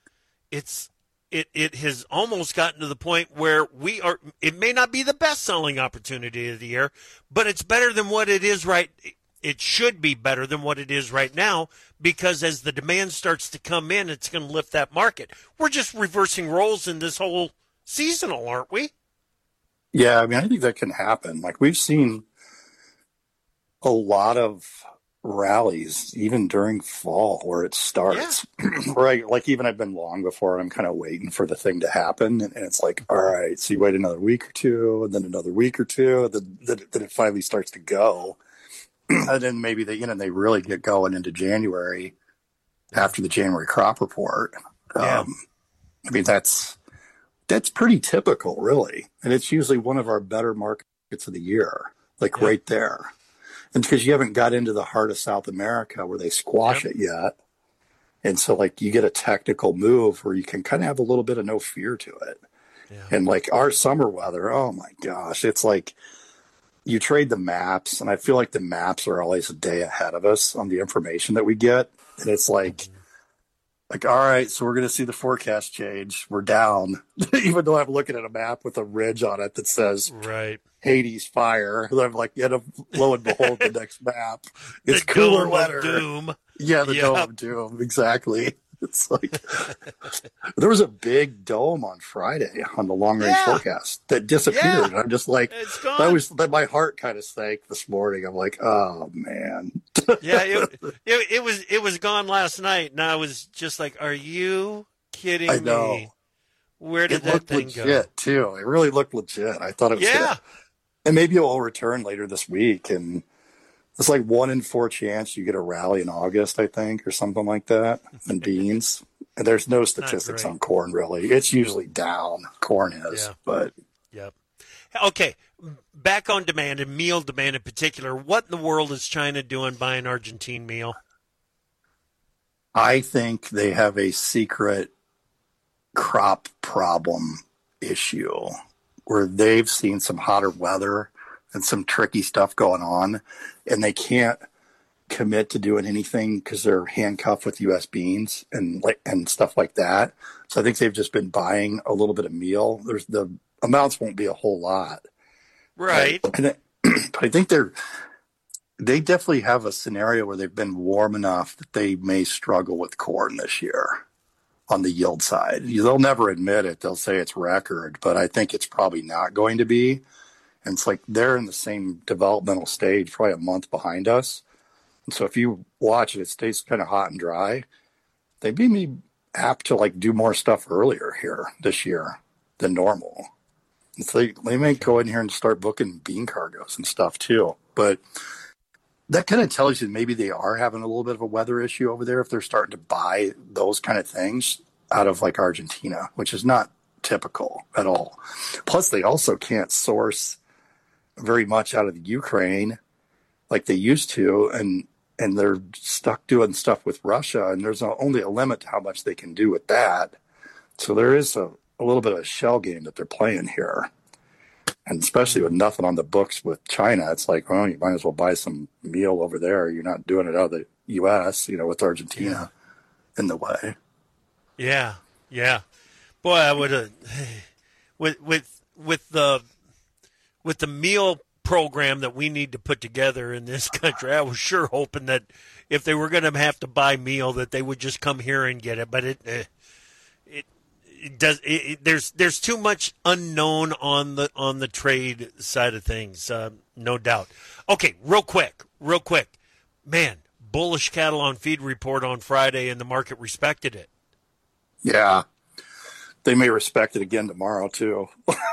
S16: it has almost gotten to the point where it may not be the best selling opportunity of the year, but it's better than what it is it should be better than what it is right now, because as the demand starts to come in, it's going to lift that market. We're just reversing roles in this whole seasonal, aren't we?
S2: Yeah, I mean, I think that can happen. Like, we've seen a lot of rallies, even during fall, where it starts. Yeah. Right? Like, even I've been long before, I'm kind of waiting for the thing to happen. And it's like, all right, so you wait another week or two, and then another week or two, then it finally starts to go. And then maybe they really get going into January after the January crop report. I mean, that's pretty typical, really. And it's usually one of our better markets of the year, right there. And because you haven't got into the heart of South America where they squash it yet. And so, you get a technical move where you can kind of have a little bit of no fear to it. Yeah. And, our summer weather, oh, my gosh, it's like you trade the maps, and I feel like the maps are always a day ahead of us on the information that we get. And it's like, all right, so we're going to see the forecast change. We're down, even though I'm looking at a map with a ridge on it that says Hades fire. And I'm like, lo and behold, the next map, it's cooler weather.
S16: Doom.
S2: Yeah, the dome of doom, exactly. It's like there was a big dome on Friday on the long range forecast that disappeared. Yeah. I'm just like, that my heart kind of sank this morning. I'm like, oh man.
S16: it was gone last night, and I was just like, are you kidding
S2: me? I know.
S16: Me? Where did that thing
S2: go? It looked legit too. It really looked legit. I thought it was and maybe it will return later this week, and it's like 1 in 4 chance you get a rally in August, I think, or something like that, in beans. And there's no statistics on corn, really. It's usually down. Corn is, but.
S16: Yep. Okay, back on demand, and meal demand in particular. What in the world is China doing buying Argentine meal?
S2: I think they have a secret crop problem issue where they've seen some hotter weather and some tricky stuff going on, and they can't commit to doing anything because they're handcuffed with U.S. beans and stuff like that. So I think they've just been buying a little bit of meal. The amounts won't be a whole lot,
S16: right?
S2: But I think they definitely have a scenario where they've been warm enough that they may struggle with corn this year on the yield side. They'll never admit it. They'll say it's record, but I think it's probably not going to be. And it's like they're in the same developmental stage, probably a month behind us. And so if you watch it, it stays kind of hot and dry. They'd be apt to do more stuff earlier here this year than normal. And so they may go in here and start booking bean cargoes and stuff too. But that kind of tells you maybe they are having a little bit of a weather issue over there if they're starting to buy those kind of things out of Argentina, which is not typical at all. Plus, they also can't source very much out of the Ukraine like they used to, and they're stuck doing stuff with Russia, and there's only a limit to how much they can do with that. So there is a little bit of a shell game that they're playing here. And especially with nothing on the books with China, it's like, well, you might as well buy some meal over there. You're not doing it out of the U.S., with Argentina in the way.
S16: Yeah. Boy, I would have with the meal program that we need to put together in this country. I was sure hoping that if they were going to have to buy meal, that they would just come here and get it. But there's too much unknown on the trade side of things, no doubt. Okay, real quick, man, bullish cattle on feed report on Friday, and the market respected it.
S2: Yeah. They may respect it again tomorrow, too.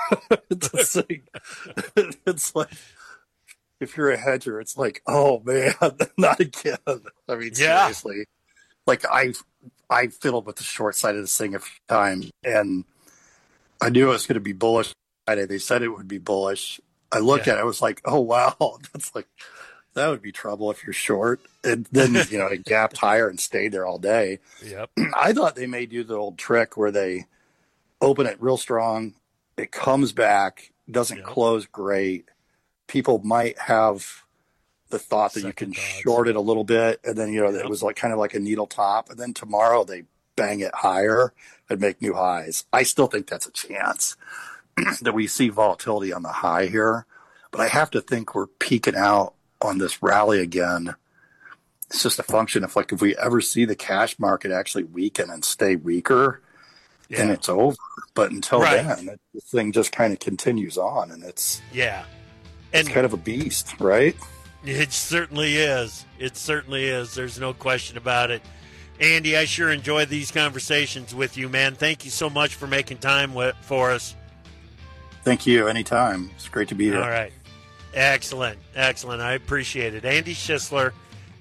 S2: It's like, if you're a hedger, it's like, oh, man, not again. I mean, seriously. Like, I fiddled with the short side of this thing a few times, and I knew it was going to be bullish Friday. They said it would be bullish. I looked at it, I was like, oh, wow, that's like, that would be trouble if you're short. And then, it gapped higher and stayed there all day.
S16: Yep.
S2: I thought they may do the old trick where they open it real strong, it comes back, doesn't close great. People might have the thought that you can short it a little bit, and then it was like kind of like a needle top, and then tomorrow they bang it higher and make new highs. I still think that's a chance that we see volatility on the high here, but I have to think we're peaking out on this rally again. It's just a function of if we ever see the cash market actually weaken and stay weaker, then it's over. But until then, the thing just kind of continues on, and it's kind of a beast, right?
S16: It certainly is. It certainly is. There's no question about it. Andy, I sure enjoy these conversations with you, man. Thank you so much for making time for us.
S2: Thank you. Anytime. It's great to be here.
S16: All right. Excellent. Excellent. I appreciate it. Andy Schisler,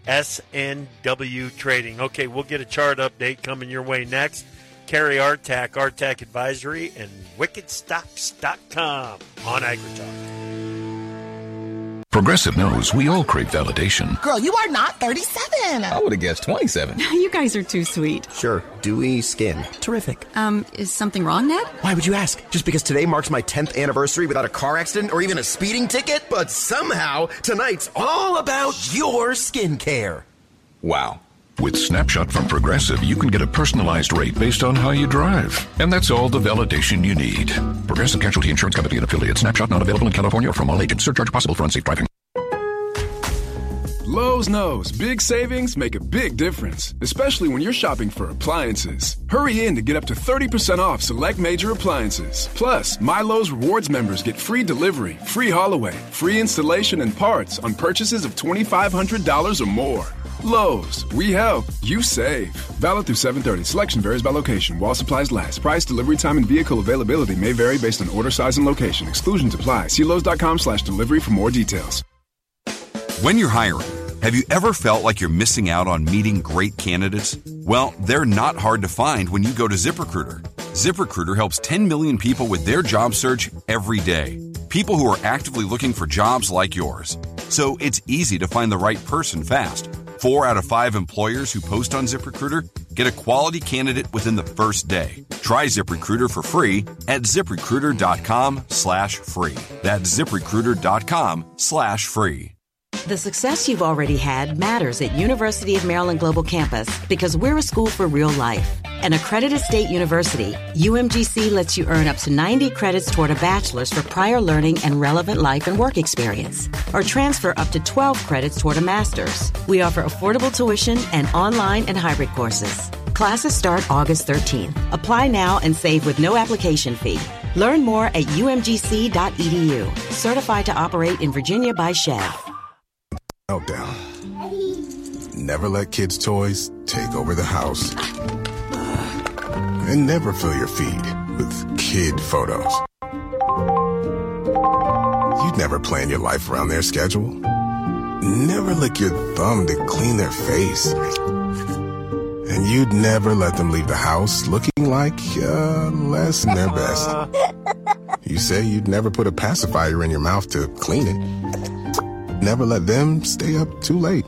S16: SNW Trading. Okay, we'll get a chart update coming your way next. Carrie Artak, Artak Advisory, and WickedStocks.com on AgriTalk.
S1: Progressive knows we all crave validation.
S6: Girl, you are not 37.
S7: I would have guessed 27.
S8: You guys are too sweet.
S7: Sure. Dewy skin. Terrific.
S8: Is something wrong, Ned?
S7: Why would you ask? Just because today marks my 10th anniversary without a car accident or even a speeding ticket? But somehow, tonight's all about your skincare.
S1: Wow. With Snapshot from Progressive, you can get a personalized rate based on how you drive. And that's all the validation you need. Progressive Casualty Insurance Company and affiliate. Snapshot not available in California or from all agents. Surcharge possible for unsafe driving.
S10: Lowe's knows big savings make a big difference, especially when you're shopping for appliances. Hurry in to get up to 30% off select major appliances. Plus, My Lowe's Rewards members get free delivery, free haul away, free installation and parts on purchases of $2,500 or more. Lowe's, we help, you save. Valid through 7/30. Selection varies by location. While supplies last. Price, delivery time, and vehicle availability may vary based on order size and location. Exclusions apply. See Lowe's.com/delivery for more details.
S11: When you're hiring, have you ever felt like you're missing out on meeting great candidates? Well, they're not hard to find when you go to ZipRecruiter. ZipRecruiter helps 10 million people with their job search every day. People who are actively looking for jobs like yours. So it's easy to find the right person fast. 4 out of 5 employers who post on ZipRecruiter get a quality candidate within the first day. Try ZipRecruiter for free at ZipRecruiter.com/free. That's ZipRecruiter.com/free.
S12: The success you've already had matters at University of Maryland Global Campus because we're a school for real life. An accredited state university, UMGC lets you earn up to 90 credits toward a bachelor's for prior learning and relevant life and work experience, or transfer up to 12 credits toward a master's. We offer affordable tuition and online and hybrid courses. Classes start August 13th. Apply now and save with no application fee. Learn more at umgc.edu. Certified to operate in Virginia by Chev.
S13: Meltdown. Never let kids' toys take over the house. And never fill your feed with kid photos. You'd never plan your life around their schedule. Never lick your thumb to clean their face. And you'd never let them leave the house looking like less than their best. You say you'd never put a pacifier in your mouth to clean it. Never let them stay up too late.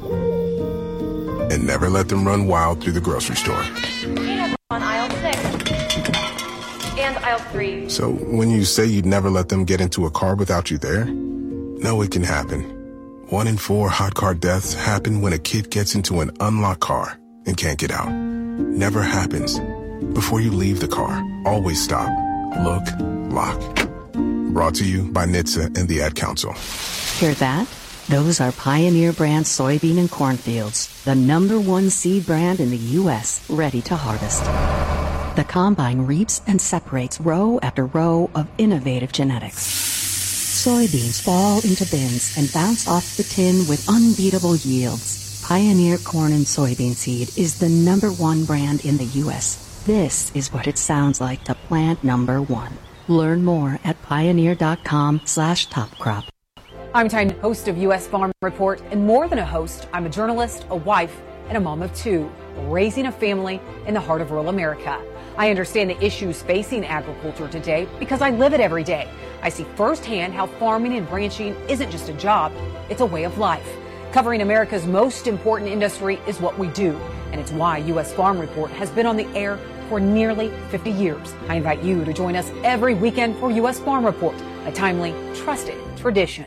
S13: And never let them run wild through the grocery store.
S29: On aisle 6 and aisle 3.
S13: So when you say you'd never let them get into a car without you there, no, it can happen. 1 in 4 hot car deaths happen when a kid gets into an unlocked car and can't get out. Never happens. Before you leave the car, always stop, look, lock. Brought to you by NHTSA and the Ad Council.
S12: Hear that? Those are Pioneer brand soybean and corn fields, the #1 seed brand in the U.S., ready to harvest. The combine reaps and separates row after row of innovative genetics. Soybeans fall into bins and bounce off the tin with unbeatable yields. Pioneer Corn and Soybean Seed is the #1 brand in the U.S. This is what it sounds like to plant #1. Learn more at pioneer.com/topcrop.
S3: I'm Tyne, host of U.S. Farm Report, and more than a host, I'm a journalist, a wife, and a mom of 2, raising a family in the heart of rural America. I understand the issues facing agriculture today because I live it every day. I see firsthand how farming and ranching isn't just a job, it's a way of life. Covering America's most important industry is what we do, and it's why U.S. Farm Report has been on the air for nearly 50 years. I invite you to join us every weekend for U.S. Farm Report, a timely, trusted tradition.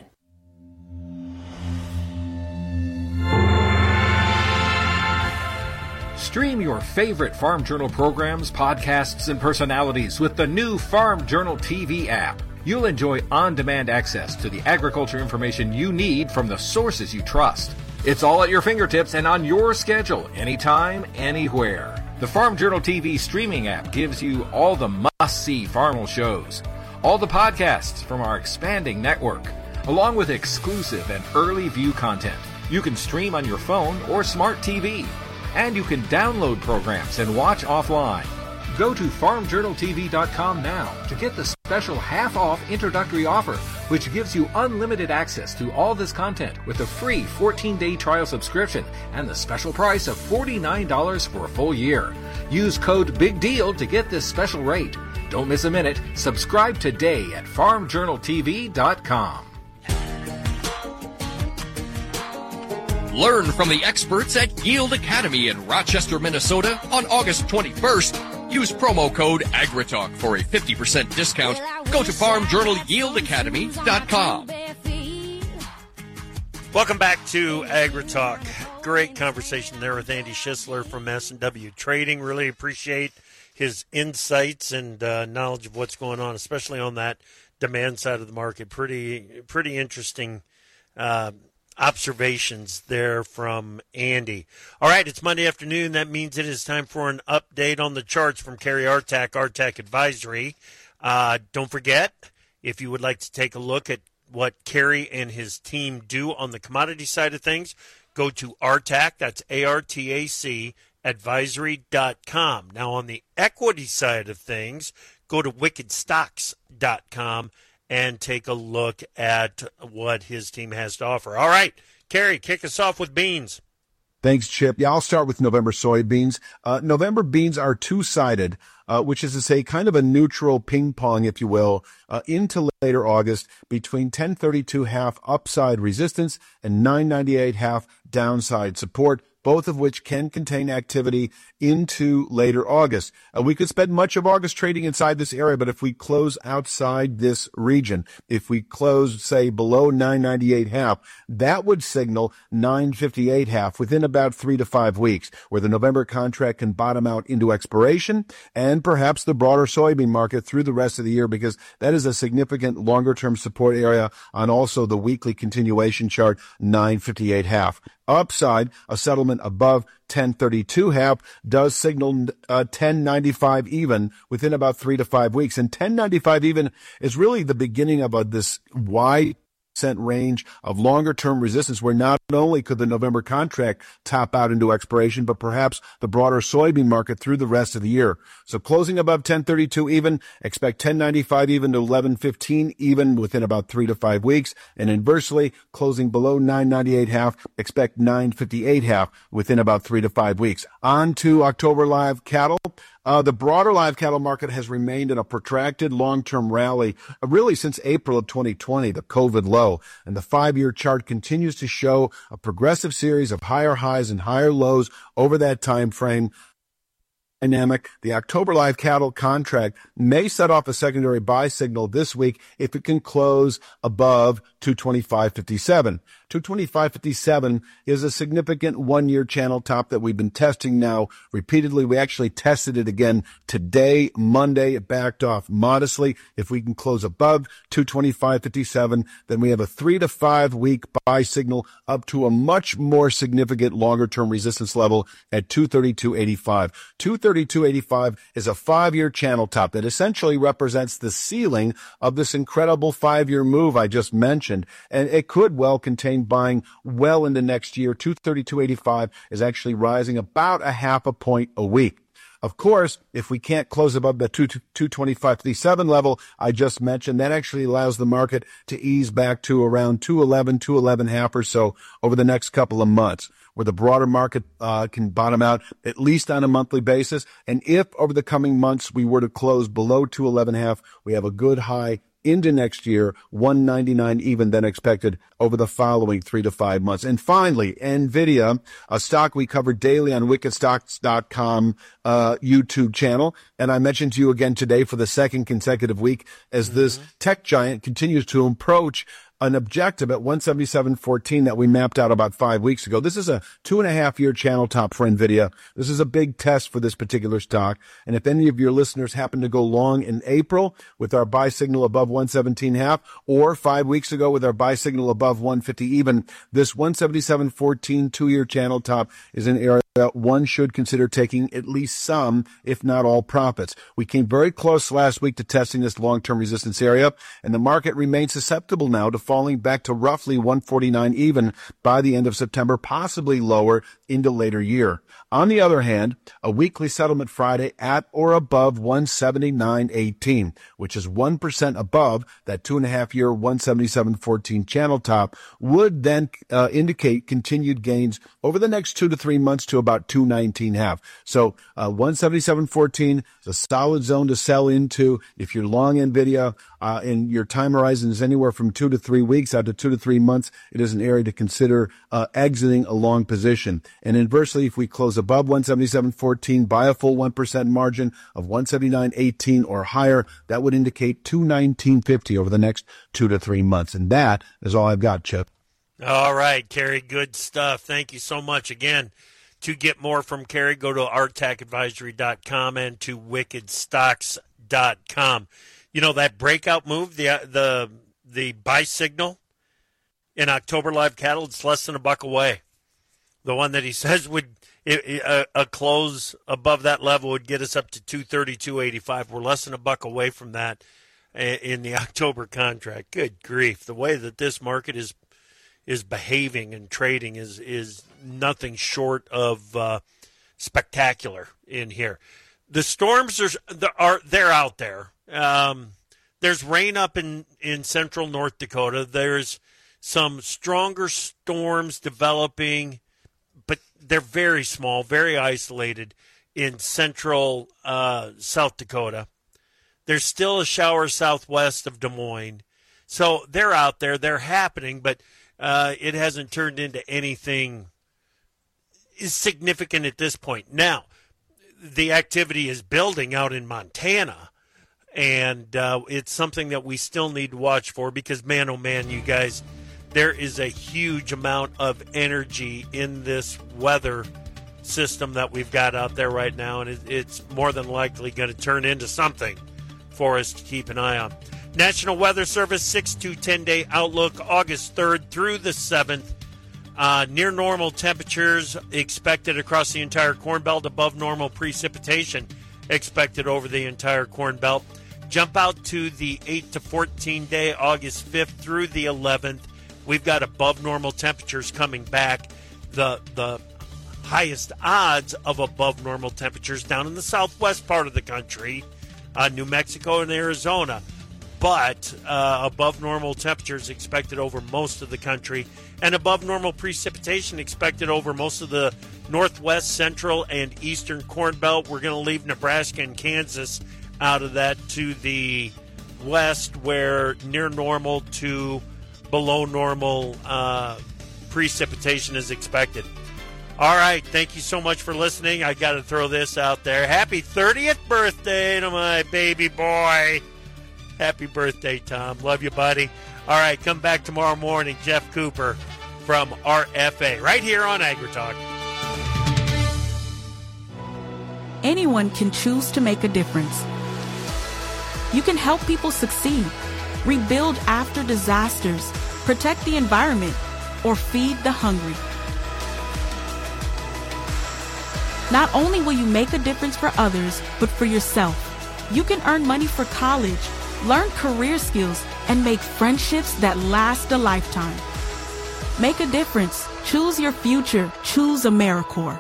S4: Stream your favorite Farm Journal programs, podcasts, and personalities with the new Farm Journal TV app. You'll enjoy on-demand access to the agriculture information you need from the sources you trust. It's all at your fingertips and on your schedule, anytime, anywhere. The Farm Journal TV streaming app gives you all the must-see farm shows, all the podcasts from our expanding network, along with exclusive and early view content. You can stream on your phone or smart TV, and you can download programs and watch offline. Go to farmjournaltv.com now to get the special half-off introductory offer, which gives you unlimited access to all this content with a free 14-day trial subscription and the special price of $49 for a full year. Use code BIGDEAL to get this special rate. Don't miss a minute. Subscribe today at farmjournaltv.com.
S17: Learn from the experts at Yield Academy in Rochester, Minnesota on August 21st. Use promo code AgriTalk for a 50% discount. Go to FarmJournalYieldAcademy.com.
S16: Welcome back to AgriTalk. Great conversation there with Andy Schisler from S&W Trading. Really appreciate his insights and knowledge of what's going on, especially on that demand side of the market. Pretty interesting observations there from Andy. All right, it's Monday afternoon. That means it is time for an update on the charts from Kerry Artak, Artak Advisory. Don't forget, if you would like to take a look at what Kerry and his team do on the commodity side of things, go to Artak, that's ARTAC, advisory.com. Now, on the equity side of things, go to wickedstocks.com and take a look at what his team has to offer. All right, Kerry, kick us off with beans.
S5: Thanks, Chip. Yeah, I'll start with November soybeans. November beans are two-sided, which is to say kind of a neutral ping-pong, if you will, into later August between 1032 half upside resistance and 998 half downside support, both of which can contain activity into later August. We could spend much of August trading inside this area, but if we close outside this region, if we close, say, below 998 half, that would signal 958 half within about 3 to 5 weeks, where the November contract can bottom out into expiration and perhaps the broader soybean market through the rest of the year, because that is a significant longer-term support area on also the weekly continuation chart, 958 half. Upside, a settlement above 1032 half does signal 1095 even within about 3 to 5 weeks. And 1095 even is really the beginning of this wide range of longer-term resistance, where not only could the November contract top out into expiration, but perhaps the broader soybean market through the rest of the year. So closing above 1032 even, expect 1095 even to 1115 even within about 3 to 5 weeks. And inversely, closing below 998 half, expect 958 half within about 3 to 5 weeks. On to October live cattle. The broader live cattle market has remained in a protracted long-term rally, really since April of 2020, the COVID low, and the 5-year chart continues to show a progressive series of higher highs and higher lows over that time frame. Dynamic. The October live cattle contract may set off a secondary buy signal this week if it can close above 225.57. 225.57 is a significant one-year channel top that we've been testing now repeatedly. We actually tested it again today, Monday. It backed off modestly. If we can close above 225.57, then we have a 3 to 5 week buy signal up to a much more significant longer-term resistance level at 232.85. 232.85 is a 5-year channel top that essentially represents the ceiling of this incredible 5-year move I just mentioned. And it could well contain buying well into next year. 232.85 is actually rising about a half a point a week. Of course, if we can't close above the 225.37 level I just mentioned, that actually allows the market to ease back to around 211.5 or so over the next couple of months, where the broader market can bottom out at least on a monthly basis. And if over the coming months we were to close below 211.5, we have a good high into next year, 199 even than expected over the following 3 to 5 months. And finally, NVIDIA, a stock we cover daily on wickedstocks.com YouTube channel. And I mentioned to you again today for the second consecutive week as this tech giant continues to approach an objective at 177.14 that we mapped out about 5 weeks ago. This is a 2.5-year channel top for NVIDIA. This is a big test for this particular stock. And if any of your listeners happen to go long in April with our buy signal above 117.5, or 5 weeks ago with our buy signal above 150 even, this 177.14 2-year channel top is an area that one should consider taking at least some, if not all, profits. We came very close last week to testing this long-term resistance area, and the market remains susceptible now to falling back to roughly 149 even by the end of September, possibly lower into later year. On the other hand, a weekly settlement Friday at or above 179.18, which is 1% above that 2.5-year 177.14 channel top, would then indicate continued gains over the next 2 to 3 months to about 219.5. So 177.14 is a solid zone to sell into if you're long NVIDIA, and your time horizon is anywhere from 2 to 3 weeks out to 2 to 3 months. It is an area to consider exiting a long position. And inversely, if we close above 177.14 by a full 1% margin of 179.18 or higher, that would indicate 219.50 over the next 2 to 3 months. And that is all I've got, Chip.
S16: All right, Kerry, good stuff. Thank you so much. Again, to get more from Kerry, go to artechadvisory.com and to wickedstocks.com. You know, that breakout move, the buy signal in October live cattle, it's less than $1 away. The one that he says would a close above that level would get us up to 232.85. We're less than $1 away from that in the October contract. Good grief. The way that this market is behaving and trading is nothing short of spectacular in here. The storms they're out there. There's rain up in central North Dakota. There's some stronger storms developing, but they're very small, very isolated in central South Dakota. There's still a shower southwest of Des Moines. So they're out there. They're happening, but it hasn't turned into anything significant at this point. Now, the activity is building out in Montana, and it's something that we still need to watch for because, man, oh, man, you guys, there is a huge amount of energy in this weather system that we've got out there right now, and it's more than likely going to turn into something for us to keep an eye on. National Weather Service 6 to 10-day outlook, August 3rd through the 7th. Near normal temperatures expected across the entire Corn Belt, above normal precipitation expected over the entire Corn Belt. Jump out to the 8 to 14-day, August 5th through the 11th. We've got above normal temperatures coming back. The highest odds of above normal temperatures down in the southwest part of the country, New Mexico and Arizona. But above normal temperatures expected over most of the country, and above normal precipitation expected over most of the northwest, central, and eastern Corn Belt. We're going to leave Nebraska and Kansas out of that to the west, where near normal to below normal precipitation is expected. All right, thank you so much for listening. I got to throw this out there. Happy 30th birthday to my baby boy. Happy birthday, Tom. Love you, buddy. All right, come back tomorrow morning. Jeff Cooper from RFA, right here on AgriTalk.
S14: Anyone can choose to make a difference. You can help people succeed, rebuild after disasters, protect the environment, or feed the hungry. Not only will you make a difference for others, but for yourself. You can earn money for college, learn career skills, and make friendships that last a lifetime. Make a difference. Choose your future. Choose AmeriCorps.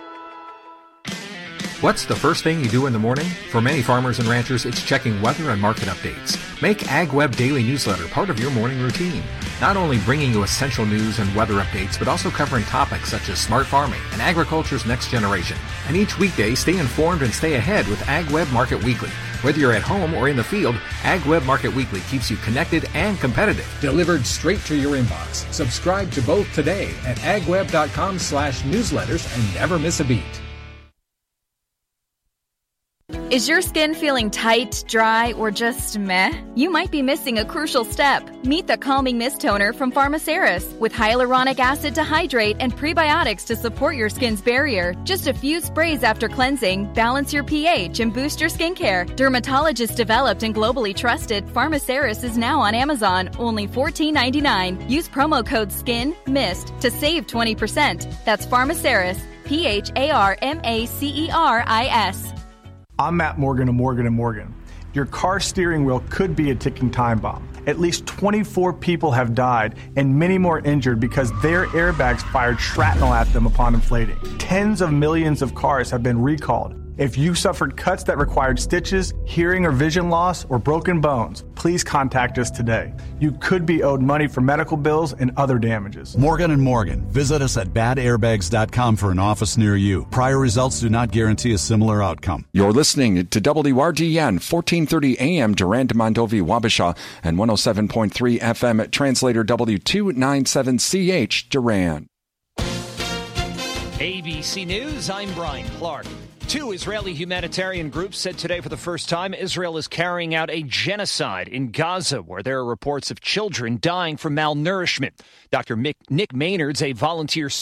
S4: What's the first thing you do in the morning? For many farmers and ranchers, it's checking weather and market updates. Make AgWeb Daily Newsletter part of your morning routine. Not only bringing you essential news and weather updates, but also covering topics such as smart farming and agriculture's next generation. And each weekday, stay informed and stay ahead with AgWeb Market Weekly. Whether you're at home or in the field, AgWeb Market Weekly keeps you connected and competitive.
S28: Delivered straight to your inbox. Subscribe to both today at agweb.com/newsletters and never miss a beat.
S18: Is your skin feeling tight, dry, or just meh? You might be missing a crucial step. Meet the Calming Mist Toner from Pharmaceris with hyaluronic acid to hydrate and prebiotics to support your skin's barrier. Just a few sprays after cleansing, balance your pH, and boost your skincare. Dermatologist developed and globally trusted, Pharmaceris is now on Amazon, only $14.99. Use promo code SKINMIST to save 20%. That's Pharmaceris, PHARMACERIS.
S19: I'm Matt Morgan of Morgan & Morgan. Your car steering wheel could be a ticking time bomb. At least 24 people have died and many more injured because their airbags fired shrapnel at them upon inflating. Tens of millions of cars have been recalled. If you suffered cuts that required stitches, hearing or vision loss, or broken bones, please contact us today. You could be owed money for medical bills and other damages.
S20: Morgan & Morgan. Visit us at badairbags.com for an office near you. Prior results do not guarantee a similar outcome.
S27: You're listening to WRDN 1430 AM Durand Mondovi Wabasha and 107.3 FM Translator W297CH Durand.
S21: ABC News, I'm Brian Clark. 2 Israeli humanitarian groups said today for the first time Israel is carrying out a genocide in Gaza, where there are reports of children dying from malnourishment. Dr. Nick Maynard's a volunteer